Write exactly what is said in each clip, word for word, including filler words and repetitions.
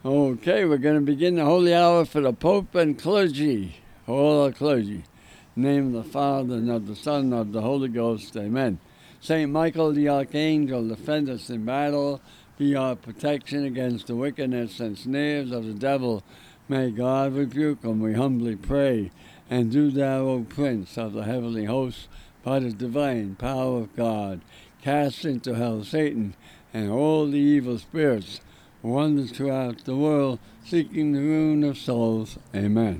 Okay, we're going to begin the holy hour for the Pope and clergy, all our clergy. In the name of the Father, and of the Son, and of the Holy Ghost. Amen. Saint Michael the Archangel, defend us in battle. Be our protection against the wickedness and snares of the devil. May God rebuke him, we humbly pray. And do thou, O Prince of the heavenly hosts, by the divine power of God, cast into hell Satan and all the evil spirits who wander throughout the world, seeking the ruin of souls. Amen.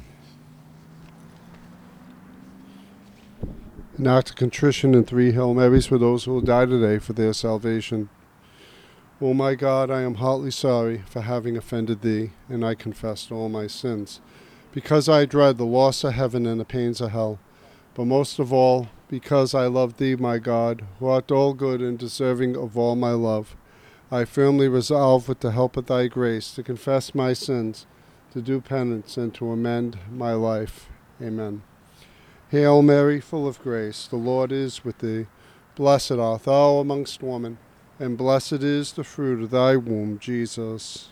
An act of contrition and three Hail Marys for those who will die today for their salvation. O my God, I am heartily sorry for having offended thee, and I confess all my sins, because I dread the loss of heaven and the pains of hell, but most of all, because I love thee, my God, who art all good and deserving of all my love. I firmly resolve, with the help of thy grace, to confess my sins, to do penance, and to amend my life. Amen. Hail Mary, full of grace, the Lord is with thee. Blessed art thou amongst women, and blessed is the fruit of thy womb, Jesus.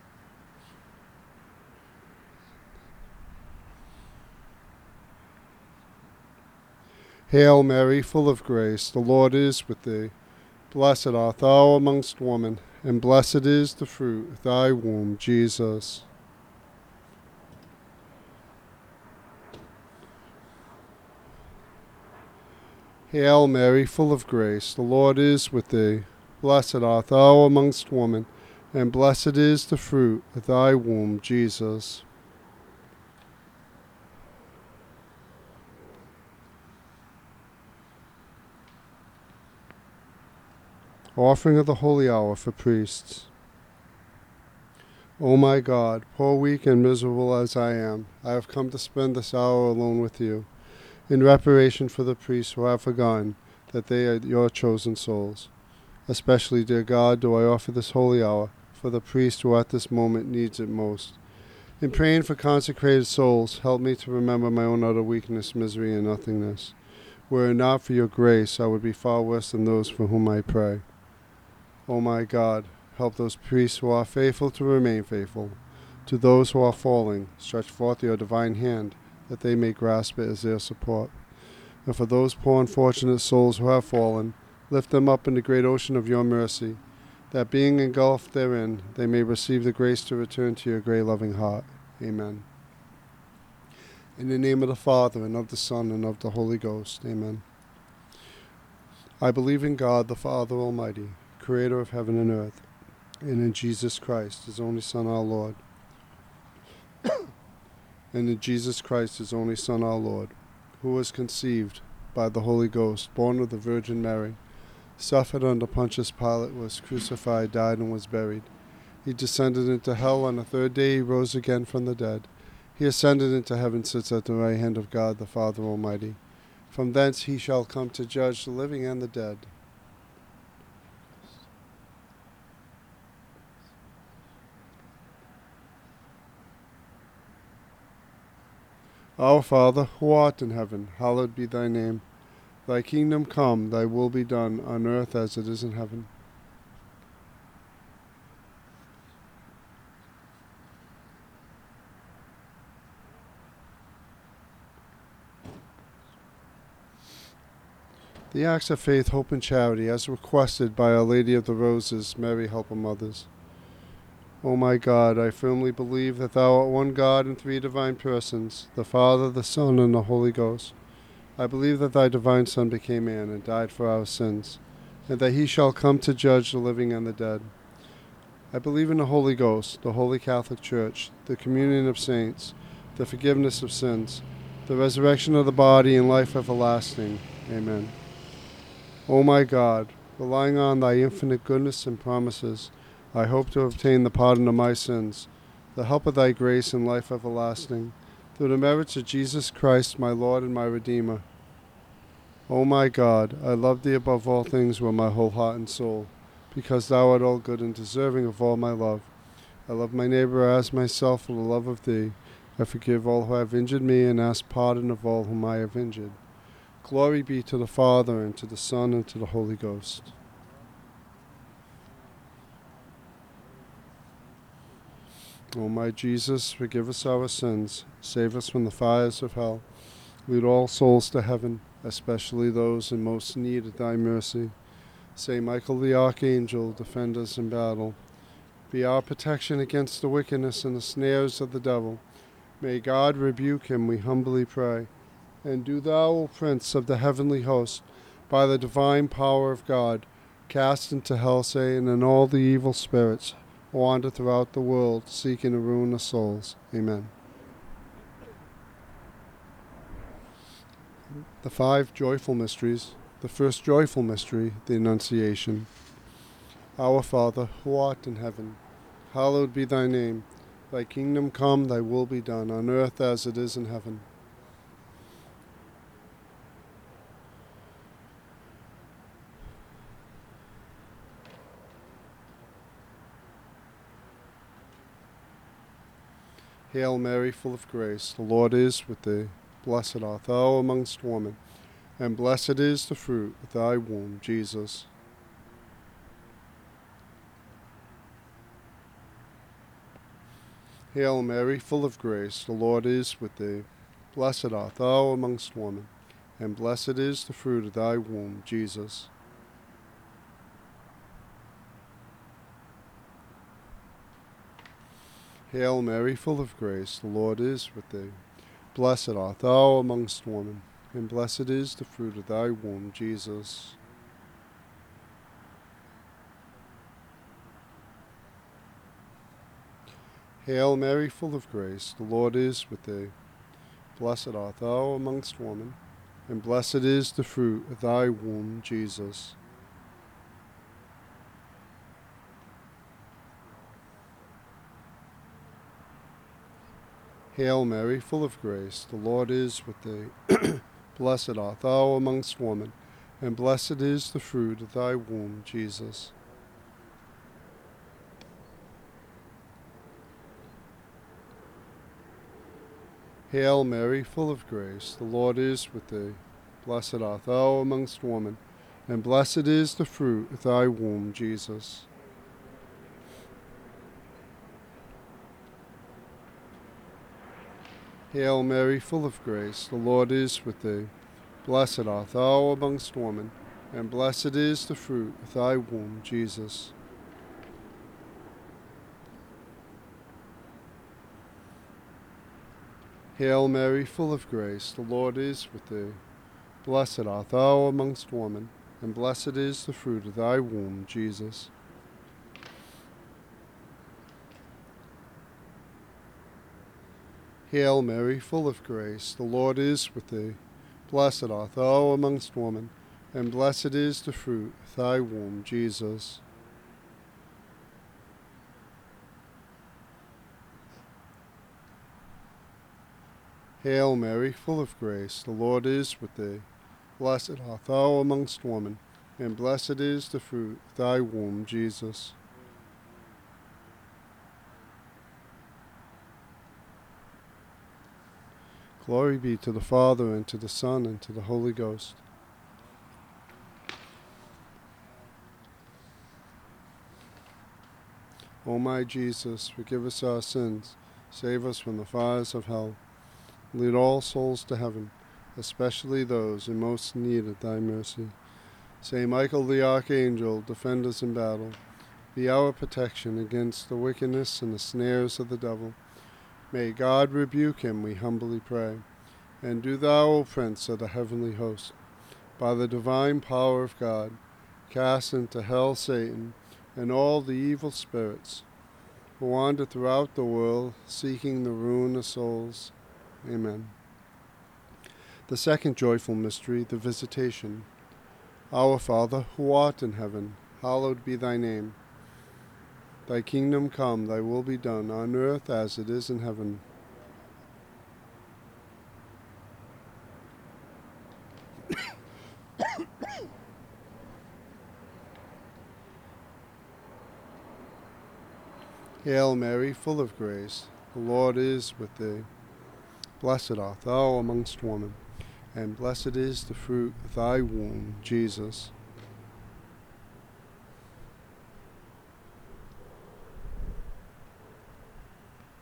Hail Mary, full of grace, the Lord is with thee. Blessed art thou amongst women, and blessed is the fruit of thy womb, Jesus. Hail Mary, full of grace, the Lord is with thee. Blessed art thou amongst women, and blessed is the fruit of thy womb, Jesus. Offering of the Holy Hour for priests. O my God, poor, weak, and miserable as I am, I have come to spend this hour alone with you, in reparation for the priests who have forgotten that they are your chosen souls. Especially, dear God, do I offer this holy hour for the priest who at this moment needs it most. In praying for consecrated souls, help me to remember my own utter weakness, misery, and nothingness. Were it not for your grace, I would be far worse than those for whom I pray. O my God, help those priests who are faithful to remain faithful. To those who are falling, stretch forth your divine hand, that they may grasp it as their support. And for those poor unfortunate souls who have fallen, lift them up in the great ocean of your mercy, that being engulfed therein, they may receive the grace to return to your great loving heart. Amen. In the name of the Father, and of the Son, and of the Holy Ghost. Amen. I believe in God, the Father Almighty, creator of heaven and earth, and in Jesus Christ, his only Son, our Lord, and in Jesus Christ, his only Son, our Lord, who was conceived by the Holy Ghost, born of the Virgin Mary, suffered under Pontius Pilate, was crucified, died, and was buried. He descended into hell. On the third day he rose again from the dead. He ascended into heaven, sits at the right hand of God, the Father Almighty. From thence he shall come to judge the living and the dead. Our Father, who art in heaven, hallowed be thy name. Thy kingdom come, thy will be done, on earth as it is in heaven. The acts of faith, hope, and charity, as requested by Our Lady of the Roses, Mary, help of mothers. O my God, I firmly believe that thou art one God in three divine persons, the Father, the Son, and the Holy Ghost. I believe that thy divine Son became man and died for our sins, and that he shall come to judge the living and the dead. I believe in the Holy Ghost, the Holy Catholic Church, the communion of saints, the forgiveness of sins, the resurrection of the body, and life everlasting. Amen. O my God, relying on thy infinite goodness and promises, I hope to obtain the pardon of my sins, the help of thy grace and life everlasting, through the merits of Jesus Christ, my Lord and my Redeemer. O my God, I love thee above all things with my whole heart and soul, because thou art all good and deserving of all my love. I love my neighbor as myself for the love of thee. I forgive all who have injured me, and ask pardon of all whom I have injured. Glory be to the Father, and to the Son, and to the Holy Ghost. O my Jesus, forgive us our sins, save us from the fires of hell. Lead all souls to heaven, especially those in most need of thy mercy. Saint Michael the Archangel, defend us in battle. Be our protection against the wickedness and the snares of the devil. May God rebuke him, we humbly pray. And do thou, O Prince of the heavenly host, by the divine power of God, cast into hell Satan and all the evil spirits who wander throughout the world, seeking the ruin of souls. Amen. The five joyful mysteries. The first joyful mystery, the Annunciation. Our Father, who art in heaven, hallowed be thy name. Thy kingdom come, thy will be done, on earth as it is in heaven. Hail Mary, full of grace, the Lord is with thee. Blessed art thou amongst women, and blessed is the fruit of thy womb, Jesus. Hail Mary, full of grace, the Lord is with thee. Blessed art thou amongst women, and blessed is the fruit of thy womb, Jesus. Hail Mary, full of grace, the Lord is with thee. Blessed art thou amongst women, and blessed is the fruit of thy womb, Jesus. Hail Mary, full of grace, the Lord is with thee. Blessed art thou amongst women, and blessed is the fruit of thy womb, Jesus. Hail Mary, full of grace, the Lord is with thee. Blessed art thou amongst women, and blessed is the fruit of thy womb, Jesus. Hail Mary, full of grace, the Lord is with thee. Blessed art thou amongst women, and blessed is the fruit of thy womb, Jesus. Hail Mary, full of grace, the Lord is with thee. Blessed art thou amongst women, and blessed is the fruit of thy womb, Jesus. Hail Mary, full of grace, the Lord is with thee. Blessed art thou amongst women, and blessed is the fruit of thy womb, Jesus. Hail Mary, full of grace, the Lord is with thee. Blessed art thou amongst women, and blessed is the fruit of thy womb, Jesus. Hail Mary, full of grace, the Lord is with thee. Blessed art thou amongst women, and blessed is the fruit of thy womb, Jesus. Glory be to the Father, and to the Son, and to the Holy Ghost. O my Jesus, forgive us our sins, save us from the fires of hell. Lead all souls to heaven, especially those in most need of thy mercy. Saint Michael the Archangel, defend us in battle. Be our protection against the wickedness and the snares of the devil. May God rebuke him, we humbly pray. And do thou, O Prince of the heavenly host, by the divine power of God, cast into hell Satan and all the evil spirits who wander throughout the world, seeking the ruin of souls. Amen. The second joyful mystery, the Visitation. Our Father, who art in heaven, hallowed be thy name. Thy kingdom come, thy will be done, on earth as it is in heaven. Hail Mary, full of grace, the Lord is with thee. Blessed art thou amongst women, and blessed is the fruit of thy womb, Jesus.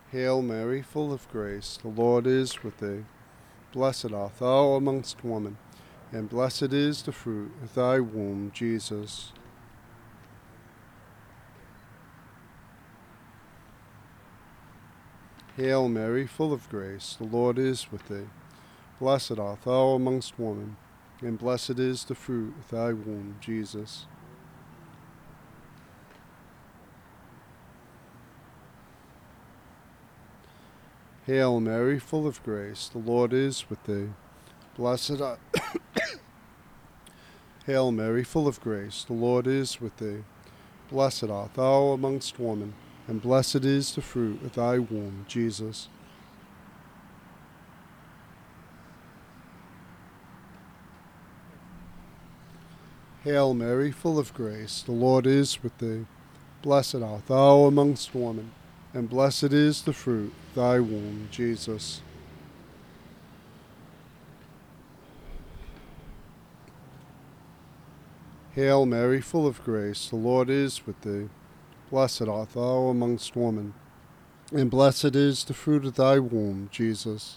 Hail Mary, full of grace, the Lord is with thee. Blessed art thou amongst women, and blessed is the fruit of thy womb, Jesus. Hail Mary, full of grace, the Lord is with thee. Blessed art thou amongst women, and blessed is the fruit of thy womb, Jesus. Hail Mary, full of grace, the Lord is with thee. Blessed art Hail Mary, full of grace, the Lord is with thee. Blessed art thou amongst women, and blessed is the fruit of thy womb, Jesus. Hail Mary, full of grace, the Lord is with thee. Blessed art thou amongst women, and blessed is the fruit of thy womb, Jesus. Hail Mary, full of grace, the Lord is with thee. Blessed art thou amongst women, and blessed is the fruit of thy womb, Jesus.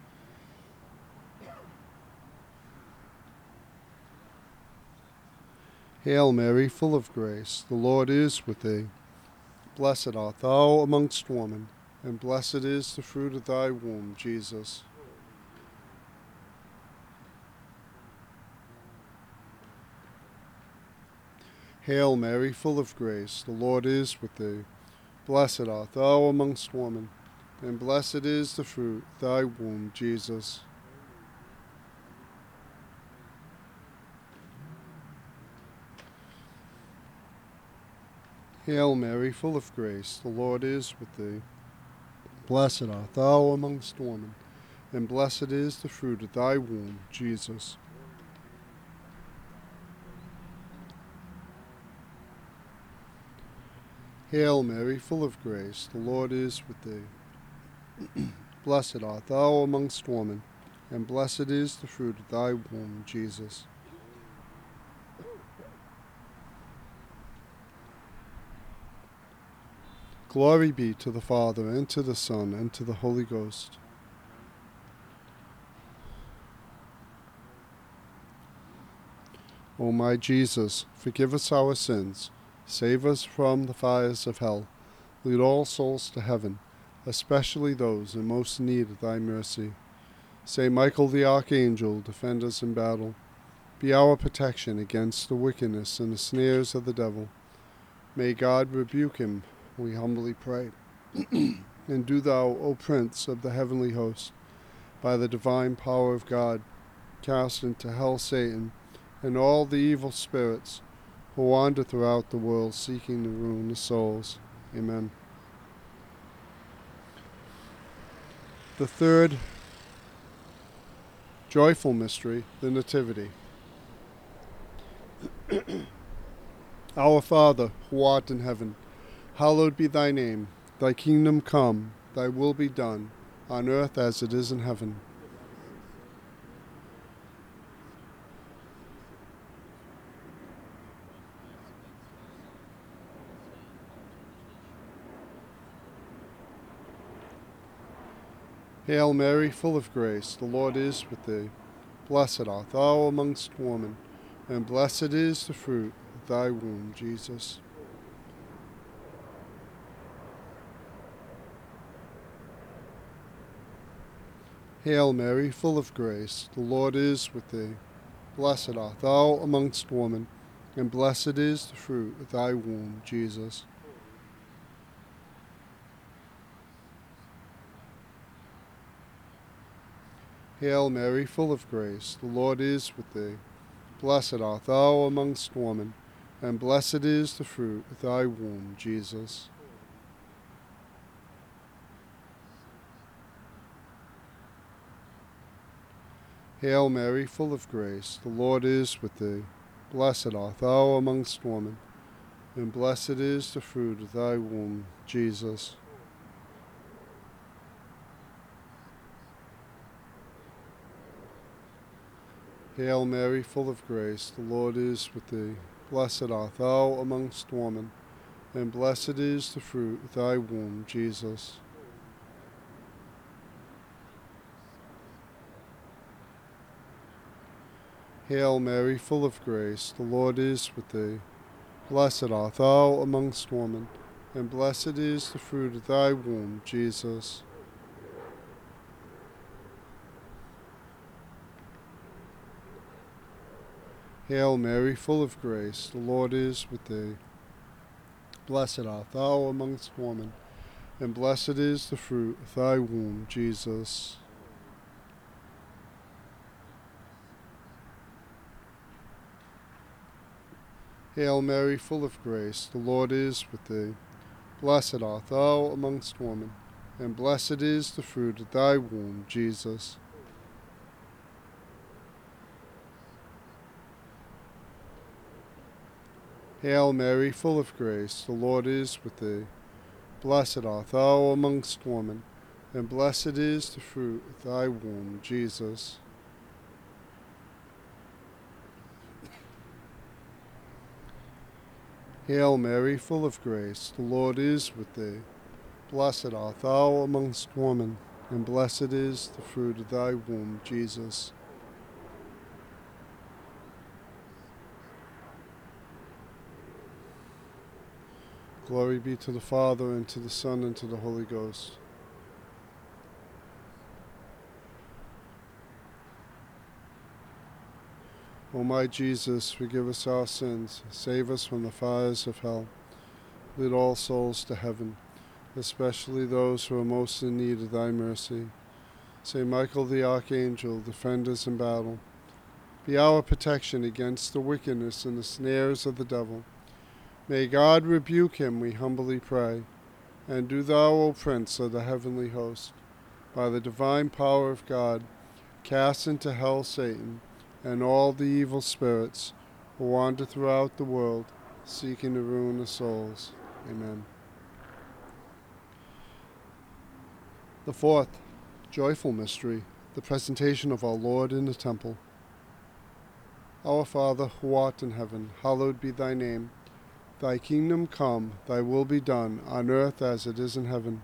Hail Mary, full of grace, the Lord is with thee. Blessed art thou amongst women, and blessed is the fruit of thy womb, Jesus. Hail Mary, full of grace, the Lord is with thee. Blessed art thou amongst women, and blessed is the fruit of thy womb, Jesus. Hail Mary, full of grace, the Lord is with thee. Blessed art thou amongst women, and blessed is the fruit of thy womb, Jesus. Hail Mary, full of grace, the Lord is with thee. Blessed art thou amongst women, and blessed is the fruit of thy womb, Jesus. Glory be to the Father, and to the Son, and to the Holy Ghost. O my Jesus, forgive us our sins, save us from the fires of hell, lead all souls to heaven, especially those in most need of thy mercy. Saint Michael the Archangel, defend us in battle. Be our protection against the wickedness and the snares of the devil. May God rebuke him, we humbly pray. And do thou, O Prince of the heavenly host, by the divine power of God, cast into hell Satan and all the evil spirits who wander throughout the world seeking to ruin the souls. Amen. The third joyful mystery, the Nativity. Our Father, who art in heaven, hallowed be thy name. Thy kingdom come, thy will be done, on earth as it is in heaven. Hail Mary, full of grace, the Lord is with thee. Blessed art thou amongst women, and blessed is the fruit of thy womb, Jesus. Hail Mary, full of grace, the Lord is with thee. Blessed art thou amongst women, and blessed is the fruit of thy womb, Jesus. Hail Mary, full of grace, the Lord is with thee. Blessed art thou amongst women, and blessed is the fruit of thy womb, Jesus. Hail Mary, full of grace, the Lord is with thee. Blessed art thou amongst women, and blessed is the fruit of thy womb, Jesus. Hail Mary, full of grace, the Lord is with thee. Blessed art thou amongst women, and blessed is the fruit of thy womb, Jesus. Hail Mary, full of grace, the Lord is with thee. Blessed art thou amongst women, and blessed is the fruit of thy womb, Jesus. Hail Mary, full of grace, the Lord is with thee. Blessed art thou amongst women, and blessed is the fruit of thy womb, Jesus. Hail Mary, full of grace, the Lord is with thee. Blessed art thou amongst women, and blessed is the fruit of thy womb, Jesus. Hail Mary, full of grace, the Lord is with thee. Blessed art thou amongst women, and blessed is the fruit of thy womb, Jesus. Hail Mary, full of grace, the Lord is with thee. Blessed art thou amongst women, and blessed is the fruit of thy womb, Jesus. Glory be to the Father, and to the Son, and to the Holy Ghost. O my Jesus, forgive us our sins, save us from the fires of hell. Lead all souls to heaven, especially those who are most in need of thy mercy. Saint Michael the Archangel, defend us in battle. Be our protection against the wickedness and the snares of the devil. May God rebuke him, we humbly pray. And do thou, O Prince of the heavenly host, by the divine power of God, cast into hell Satan and all the evil spirits who wander throughout the world, seeking the ruin of souls. Amen. The fourth joyful mystery, the presentation of our Lord in the temple. Our Father, who art in heaven, hallowed be thy name. Thy kingdom come, thy will be done, on earth as it is in heaven.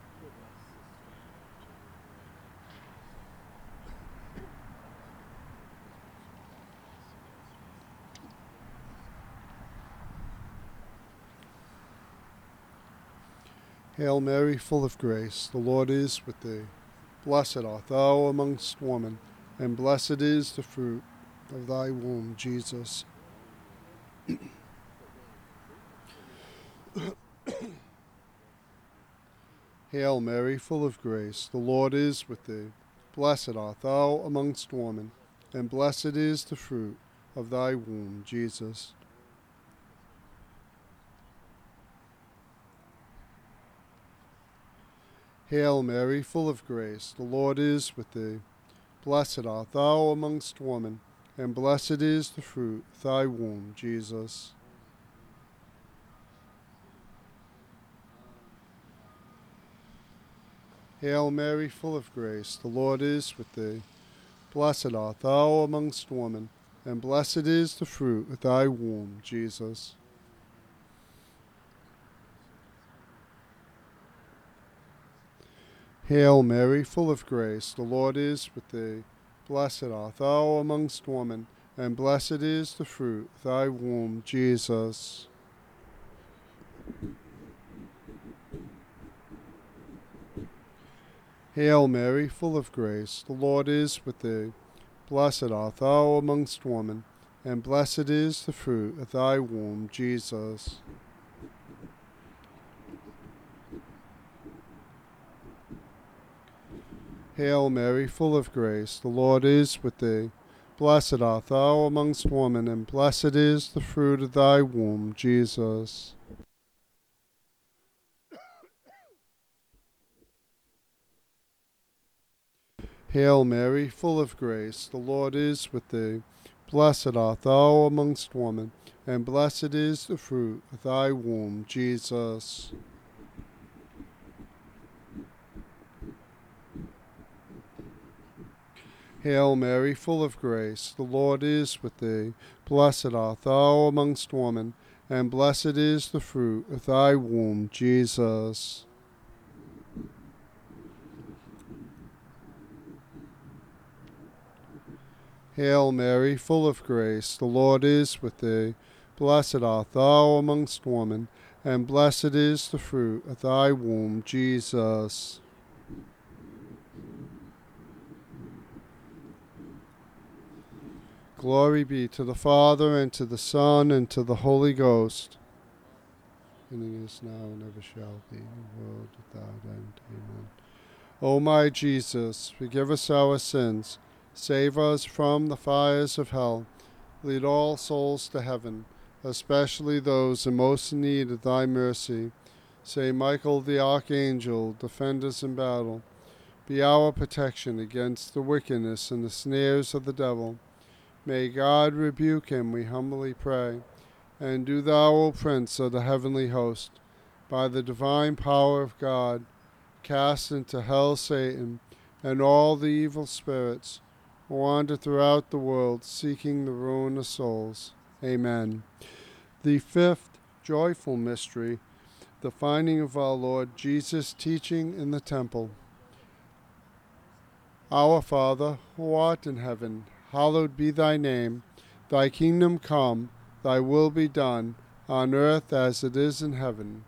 Hail Mary, full of grace, the Lord is with thee. Blessed art thou amongst women, and blessed is the fruit of thy womb, Jesus. Hail Mary, full of grace, the Lord is with thee. Blessed art thou amongst women, and blessed is the fruit of thy womb, Jesus. Hail Mary, full of grace, the Lord is with thee. Blessed art thou amongst women, and blessed is the fruit of thy womb, Jesus. Hail Mary, full of grace, the Lord is with thee. Blessed art thou amongst women, and blessed is the fruit of thy womb, Jesus. Hail Mary, full of grace, the Lord is with thee. Blessed art thou amongst women, and blessed is the fruit of thy womb, Jesus. Hail Mary, full of grace, the Lord is with thee. Blessed art thou amongst women, and blessed is the fruit of thy womb, Jesus. Hail Mary, full of grace, the Lord is with thee. Blessed art thou amongst women, and blessed is the fruit of thy womb, Jesus. Hail Mary, full of grace, the Lord is with thee. Blessed art thou amongst women, and blessed is the fruit of thy womb, Jesus. Hail Mary, full of grace, the Lord is with thee. Blessed art thou amongst women, and blessed is the fruit of thy womb, Jesus. Hail Mary, full of grace, the Lord is with thee. Blessed art thou amongst women, and blessed is the fruit of thy womb, Jesus. Glory be to the Father, and to the Son, and to the Holy Ghost. Beginning is now, and ever shall be, in the world without end. Amen. O my Jesus, forgive us our sins, save us from the fires of hell, lead all souls to heaven, especially those in most need of thy mercy. Saint Michael the Archangel, defend us in battle. Be our protection against the wickedness and the snares of the devil. May God rebuke him, we humbly pray. And do thou, O Prince of the heavenly host, by the divine power of God, cast into hell Satan and all the evil spirits who wander throughout the world seeking the ruin of souls. Amen. The fifth joyful mystery, the finding of our Lord Jesus teaching in the temple. Our Father, who art in heaven, hallowed be thy name. Thy kingdom come, thy will be done, on earth as it is in heaven.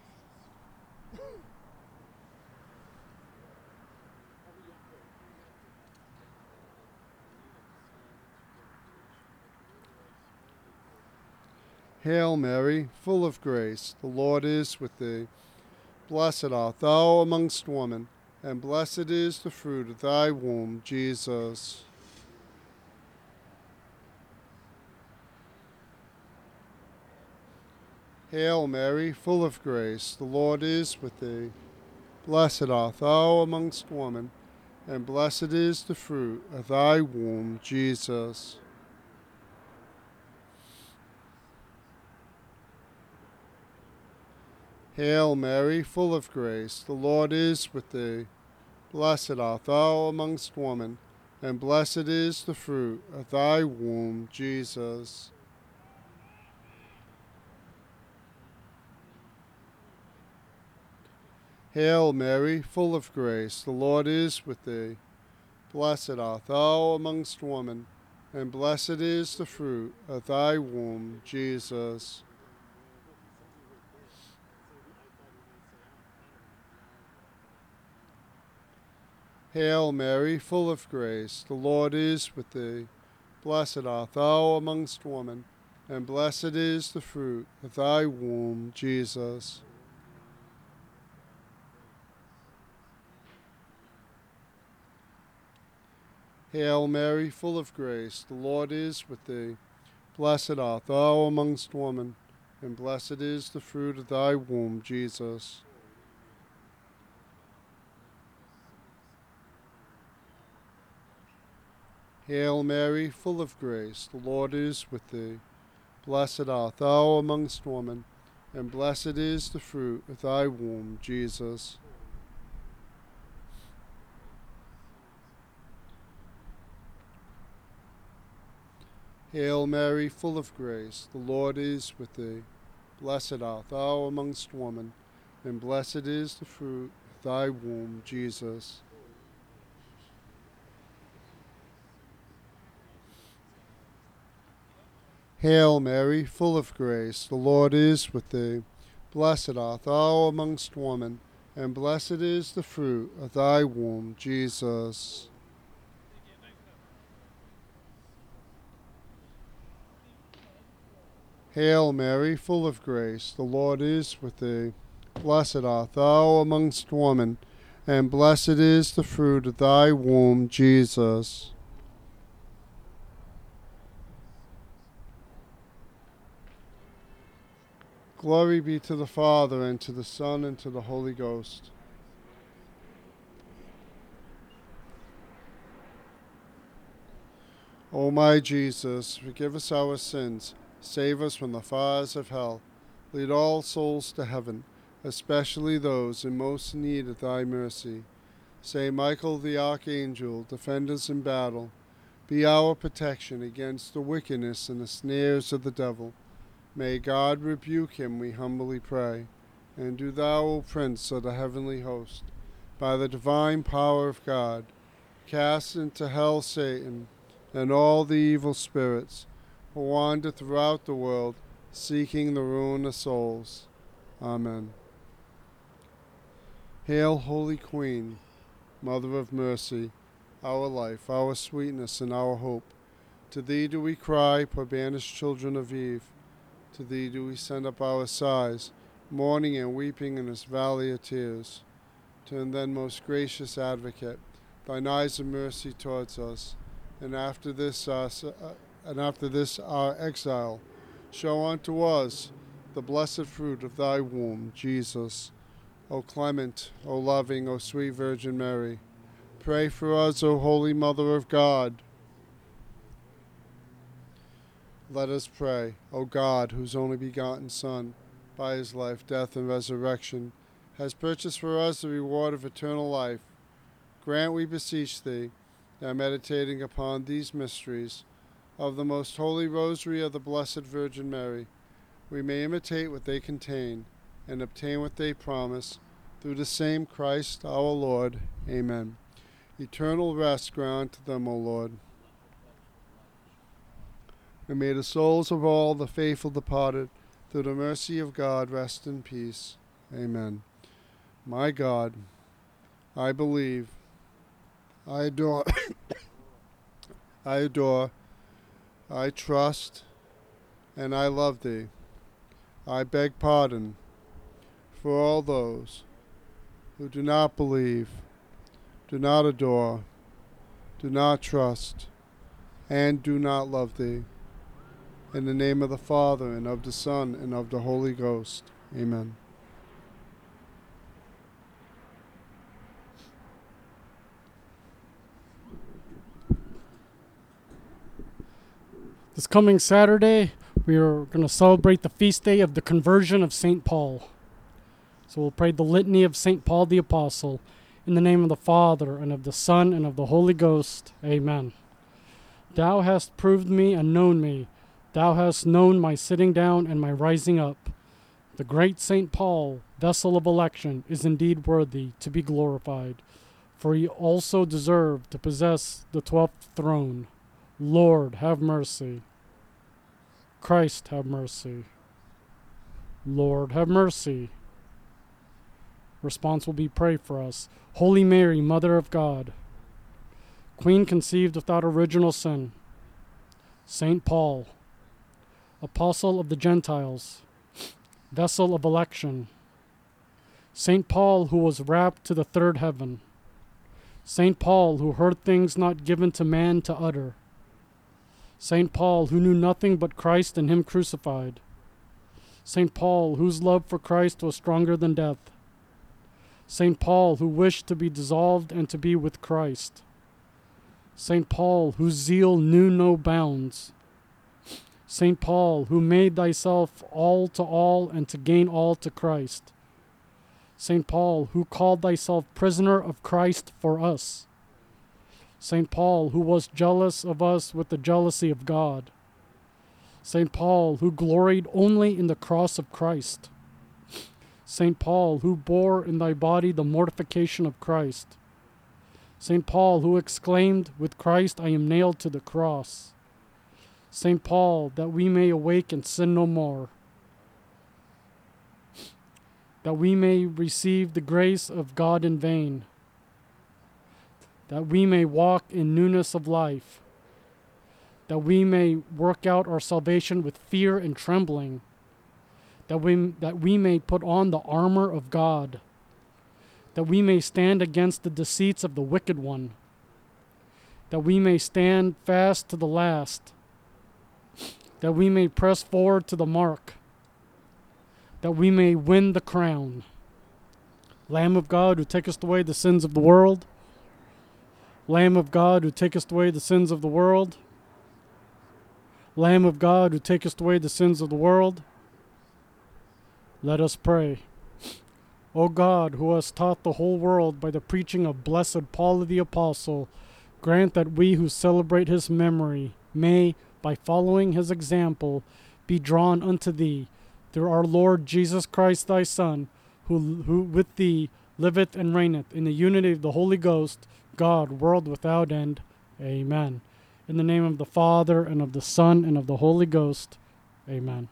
Hail Mary, full of grace, the Lord is with thee. Blessed art thou amongst women, and blessed is the fruit of thy womb, Jesus. Hail Mary, full of grace, the Lord is with thee. Blessed art thou amongst women, and blessed is the fruit of thy womb, Jesus. Hail Mary, full of grace, the Lord is with thee. Blessed art thou amongst women, and blessed is the fruit of thy womb, Jesus. Hail Mary, full of grace, the Lord is with thee. Blessed art thou amongst women, and blessed is the fruit of thy womb, Jesus. Hail Mary, full of grace, the Lord is with thee. Blessed art thou amongst women, and blessed is the fruit of thy womb, Jesus. Hail Mary, full of grace, the Lord is with thee. Blessed art thou amongst women, and blessed is the fruit of thy womb, Jesus. Hail Mary, full of grace, the Lord is with thee. Blessed art thou amongst women, and blessed is the fruit of thy womb, Jesus. Hail Mary, full of grace, the Lord is with thee. Blessed art thou amongst women, and blessed is the fruit of thy womb, Jesus. Hail Mary, full of grace, the Lord is with thee. Blessed art thou amongst women, and blessed is the fruit of thy womb, Jesus. Hail Mary, full of grace, the Lord is with thee. Blessed art thou amongst women, and blessed is the fruit of thy womb, Jesus. Glory be to the Father, and to the Son, and to the Holy Ghost. O my Jesus, forgive us our sins, save us from the fires of hell, lead all souls to heaven, especially those in most need of thy mercy. Saint Michael the Archangel, defend us in battle. Be our protection against the wickedness and the snares of the devil. May God rebuke him, we humbly pray. And do thou, O Prince of the heavenly host, by the divine power of God, cast into hell Satan and all the evil spirits who wander throughout the world, seeking the ruin of souls. Amen. Hail, Holy Queen, Mother of Mercy, our life, our sweetness, and our hope. To thee do we cry, poor banished children of Eve. To thee do we send up our sighs, mourning and weeping in this valley of tears. Turn then, most gracious Advocate, thine eyes of mercy towards us, and after this, our, uh, and after this our exile, show unto us the blessed fruit of thy womb, Jesus. O clement, O loving, O sweet Virgin Mary, pray for us, O Holy Mother of God. Let us pray. O God, whose only begotten Son, by his life, death, and resurrection, has purchased for us the reward of eternal life, grant, we beseech thee, that meditating upon these mysteries of the most holy rosary of the Blessed Virgin Mary, we may imitate what they contain and obtain what they promise, through the same Christ our Lord. Amen. Eternal rest grant to them, O Lord. And may the souls of all the faithful departed, through the mercy of God, rest in peace. Amen. My God, I believe, I adore, I adore, I trust, and I love thee. I beg pardon for all those who do not believe, do not adore, do not trust, and do not love thee. In the name of the Father, and of the Son, and of the Holy Ghost. Amen. This coming Saturday, we are going to celebrate the feast day of the conversion of Saint Paul. So we'll pray the litany of Saint Paul the Apostle. In the name of the Father, and of the Son, and of the Holy Ghost. Amen. Thou hast proved me and known me. Thou hast known my sitting down and my rising up. The great Saint Paul, vessel of election, is indeed worthy to be glorified, for he also deserved to possess the twelfth throne. Lord, have mercy. Christ, have mercy. Lord, have mercy. Response will be, pray for us. Holy Mary, Mother of God, Queen conceived without original sin, Saint Paul, Apostle of the Gentiles, vessel of election, Saint Paul who was rapt to the third heaven, Saint Paul who heard things not given to man to utter, Saint Paul who knew nothing but Christ and him crucified, Saint Paul whose love for Christ was stronger than death, Saint Paul who wished to be dissolved and to be with Christ, Saint Paul whose zeal knew no bounds, Saint Paul who made thyself all to all and to gain all to Christ, Saint Paul who called thyself prisoner of Christ for us, Saint Paul who was jealous of us with the jealousy of God, Saint Paul who gloried only in the cross of Christ, Saint Paul who bore in thy body the mortification of Christ, Saint Paul who exclaimed, with Christ I am nailed to the cross, Saint Paul, that we may awake and sin no more, that we may receive the grace of God in vain, that we may walk in newness of life, that we may work out our salvation with fear and trembling, that we, that we may put on the armor of God, that we may stand against the deceits of the wicked one, that we may stand fast to the last, that we may press forward to the mark, that we may win the crown. Lamb of God, who takest away the sins of the world, Lamb of God, who takest away the sins of the world, Lamb of God, who takest away the sins of the world, let us pray. O God, who hast taught the whole world by the preaching of blessed Paul the Apostle, grant that we who celebrate his memory may, by following his example, be drawn unto thee, through our Lord Jesus Christ thy Son, who, who with thee liveth and reigneth in the unity of the Holy Ghost, God, world without end. Amen. In the name of the Father, and of the Son, and of the Holy Ghost. Amen.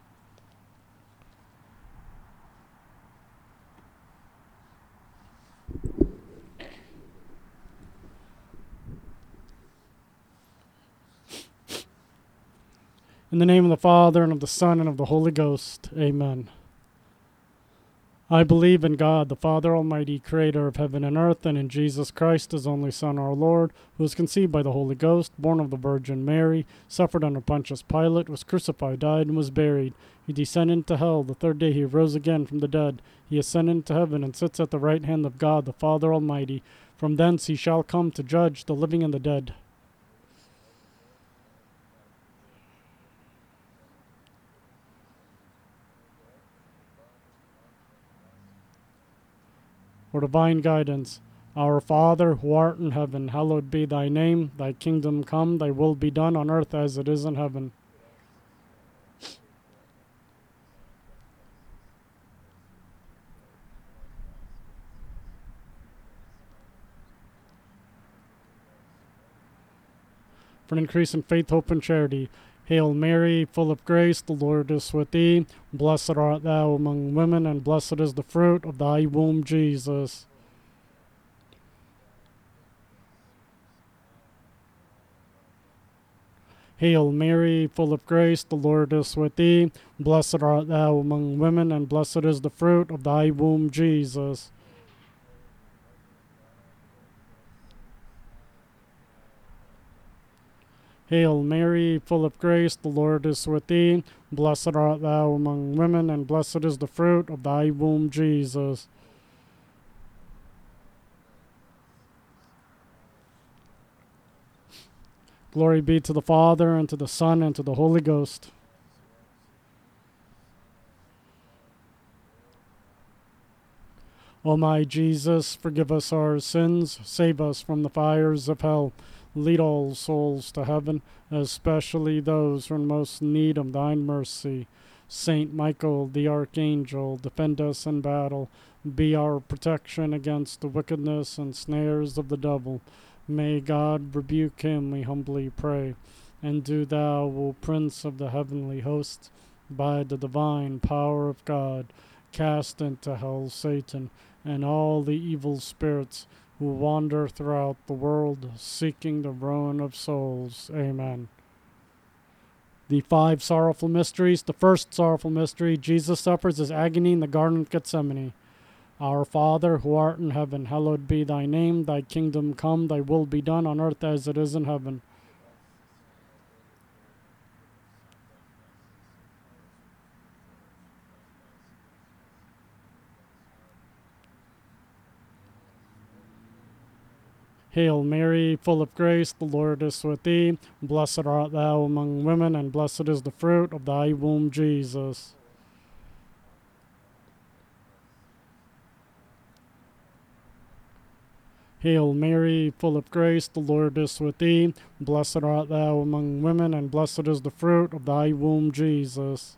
In the name of the Father, and of the Son, and of the Holy Ghost. Amen. I believe in God, the Father Almighty, creator of heaven and earth, and in Jesus Christ, his only Son, our Lord, who was conceived by the Holy Ghost, born of the Virgin Mary, suffered under Pontius Pilate, was crucified, died, and was buried. He descended into hell. The third day he rose again from the dead. He ascended into heaven and sits at the right hand of God, the Father Almighty. From thence he shall come to judge the living and the dead. For divine guidance. Our Father, who art in heaven, hallowed be thy name. Thy kingdom come, thy will be done on earth as it is in heaven. For an increase in faith, hope, and charity. Hail Mary, full of grace, the Lord is with thee. Blessed art thou among women, and blessed is the fruit of thy womb, Jesus. Hail Mary, full of grace, the Lord is with thee. Blessed art thou among women, and blessed is the fruit of thy womb, Jesus. Hail Mary, full of grace, the Lord is with thee. Blessed art thou among women, and blessed is the fruit of thy womb, Jesus. Glory be to the Father, and to the Son, and to the Holy Ghost. O my Jesus, forgive us our sins, save us from the fires of hell. Lead all souls to heaven, especially those who are in most need of thine mercy. Saint Michael, the Archangel, defend us in battle. Be our protection against the wickedness and snares of the devil. May God rebuke him, we humbly pray. And do thou, O Prince of the heavenly hosts, by the divine power of God, cast into hell Satan and all the evil spirits who wander throughout the world, seeking the ruin of souls. Amen. The five sorrowful mysteries. The first sorrowful mystery, Jesus suffers his agony in the Garden of Gethsemane. Our Father, who art in heaven, hallowed be thy name. Thy kingdom come, thy will be done on earth as it is in heaven. Hail Mary, full of grace, the Lord is with thee. Blessed art thou among women, and blessed is the fruit of thy womb, Jesus. Hail Mary, full of grace, the Lord is with thee. Blessed art thou among women, and blessed is the fruit of thy womb, Jesus.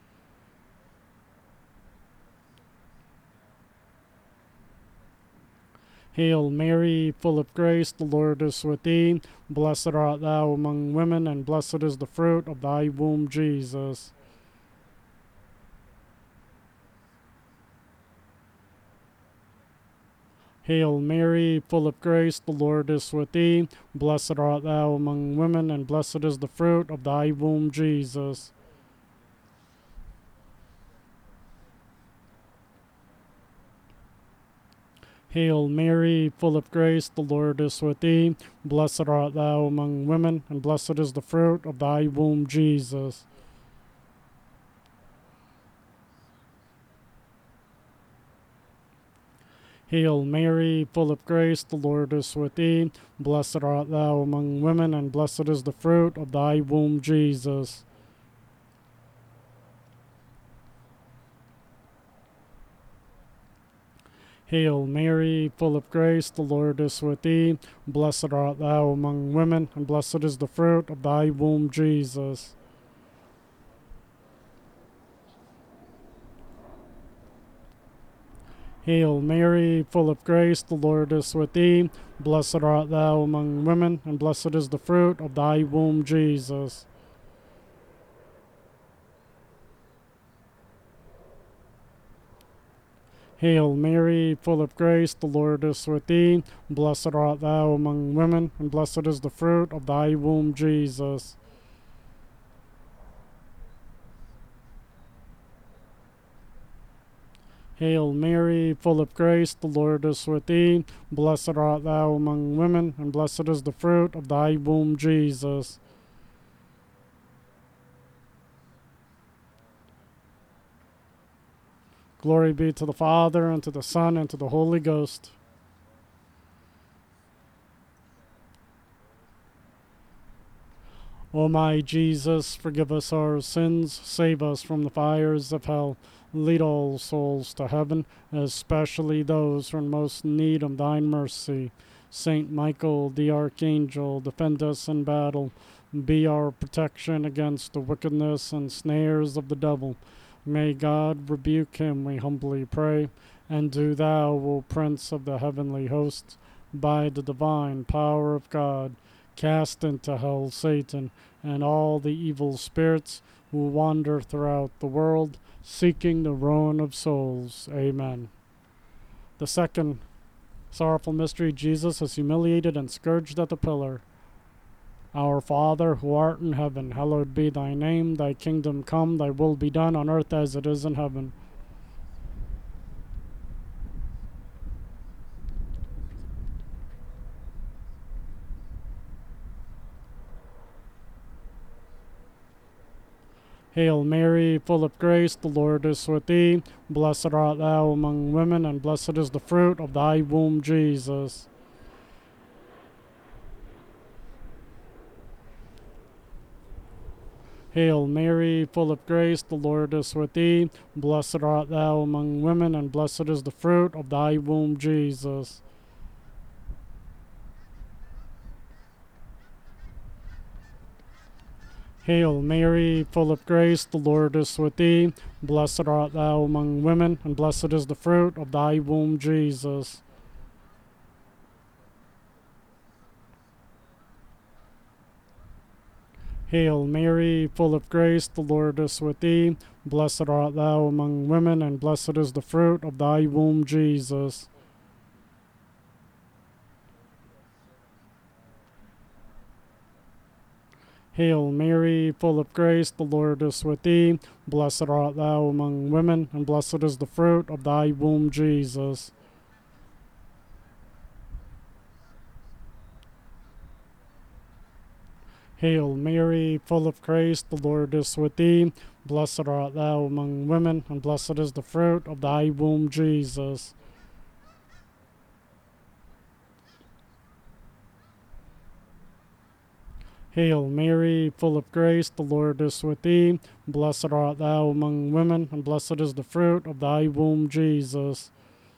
Hail Mary, full of grace, the Lord is with thee. Blessed art thou among women, and blessed is the fruit of thy womb, Jesus. Hail Mary, full of grace, the Lord is with thee. Blessed art thou among women, and blessed is the fruit of thy womb, Jesus. Hail Mary, full of grace, the Lord is with thee. Blessed art thou among women, and blessed is the fruit of thy womb, Jesus. Hail Mary, full of grace, the Lord is with thee. Blessed art thou among women, and blessed is the fruit of thy womb, Jesus. Hail Mary, full of grace, the Lord is with thee. Blessed art thou among women, and blessed is the fruit of thy womb, Jesus. Hail Mary, full of grace, the Lord is with thee. Blessed art thou among women, and blessed is the fruit of thy womb, Jesus. Hail Mary, full of grace, the Lord is with thee. Blessed art thou among women, and blessed is the fruit of thy womb, Jesus. Hail Mary, full of grace, the Lord is with thee. Blessed art thou among women, and blessed is the fruit of thy womb, Jesus. Glory be to the Father, and to the Son, and to the Holy Ghost. O my Jesus, forgive us our sins, save us from the fires of hell. Lead all souls to heaven, especially those who are in most need of thine mercy. Saint Michael, the Archangel, defend us in battle. Be our protection against the wickedness and snares of the devil. May God rebuke him, we humbly pray. And do thou, O Prince of the heavenly hosts, by the divine power of God, cast into hell Satan and all the evil spirits who wander throughout the world, seeking the ruin of souls. Amen. The second sorrowful mystery, Jesus is humiliated and scourged at the pillar. Our Father, who art in heaven, hallowed be thy name. Thy kingdom come, thy will be done on earth as it is in heaven. Hail Mary, full of grace, the Lord is with thee. Blessed art thou among women, and blessed is the fruit of thy womb, Jesus. Hail Mary, full of grace, the Lord is with thee. Blessed art thou among women, and blessed is the fruit of thy womb, Jesus. Hail Mary, full of grace, the Lord is with thee. Blessed art thou among women, and blessed is the fruit of thy womb, Jesus. Hail Mary, full of grace, the Lord is with thee. Blessed art thou among women, and blessed is the fruit of thy womb, Jesus. Hail Mary, full of grace, the Lord is with thee. Blessed art thou among women, and blessed is the fruit of thy womb, Jesus. Hail Mary, full of grace, the Lord is with thee. Blessed art thou among women, and blessed is the fruit of thy womb, Jesus. Hail Mary, full of grace, the Lord is with thee. Blessed art thou among women, and blessed is the fruit of thy womb, Jesus.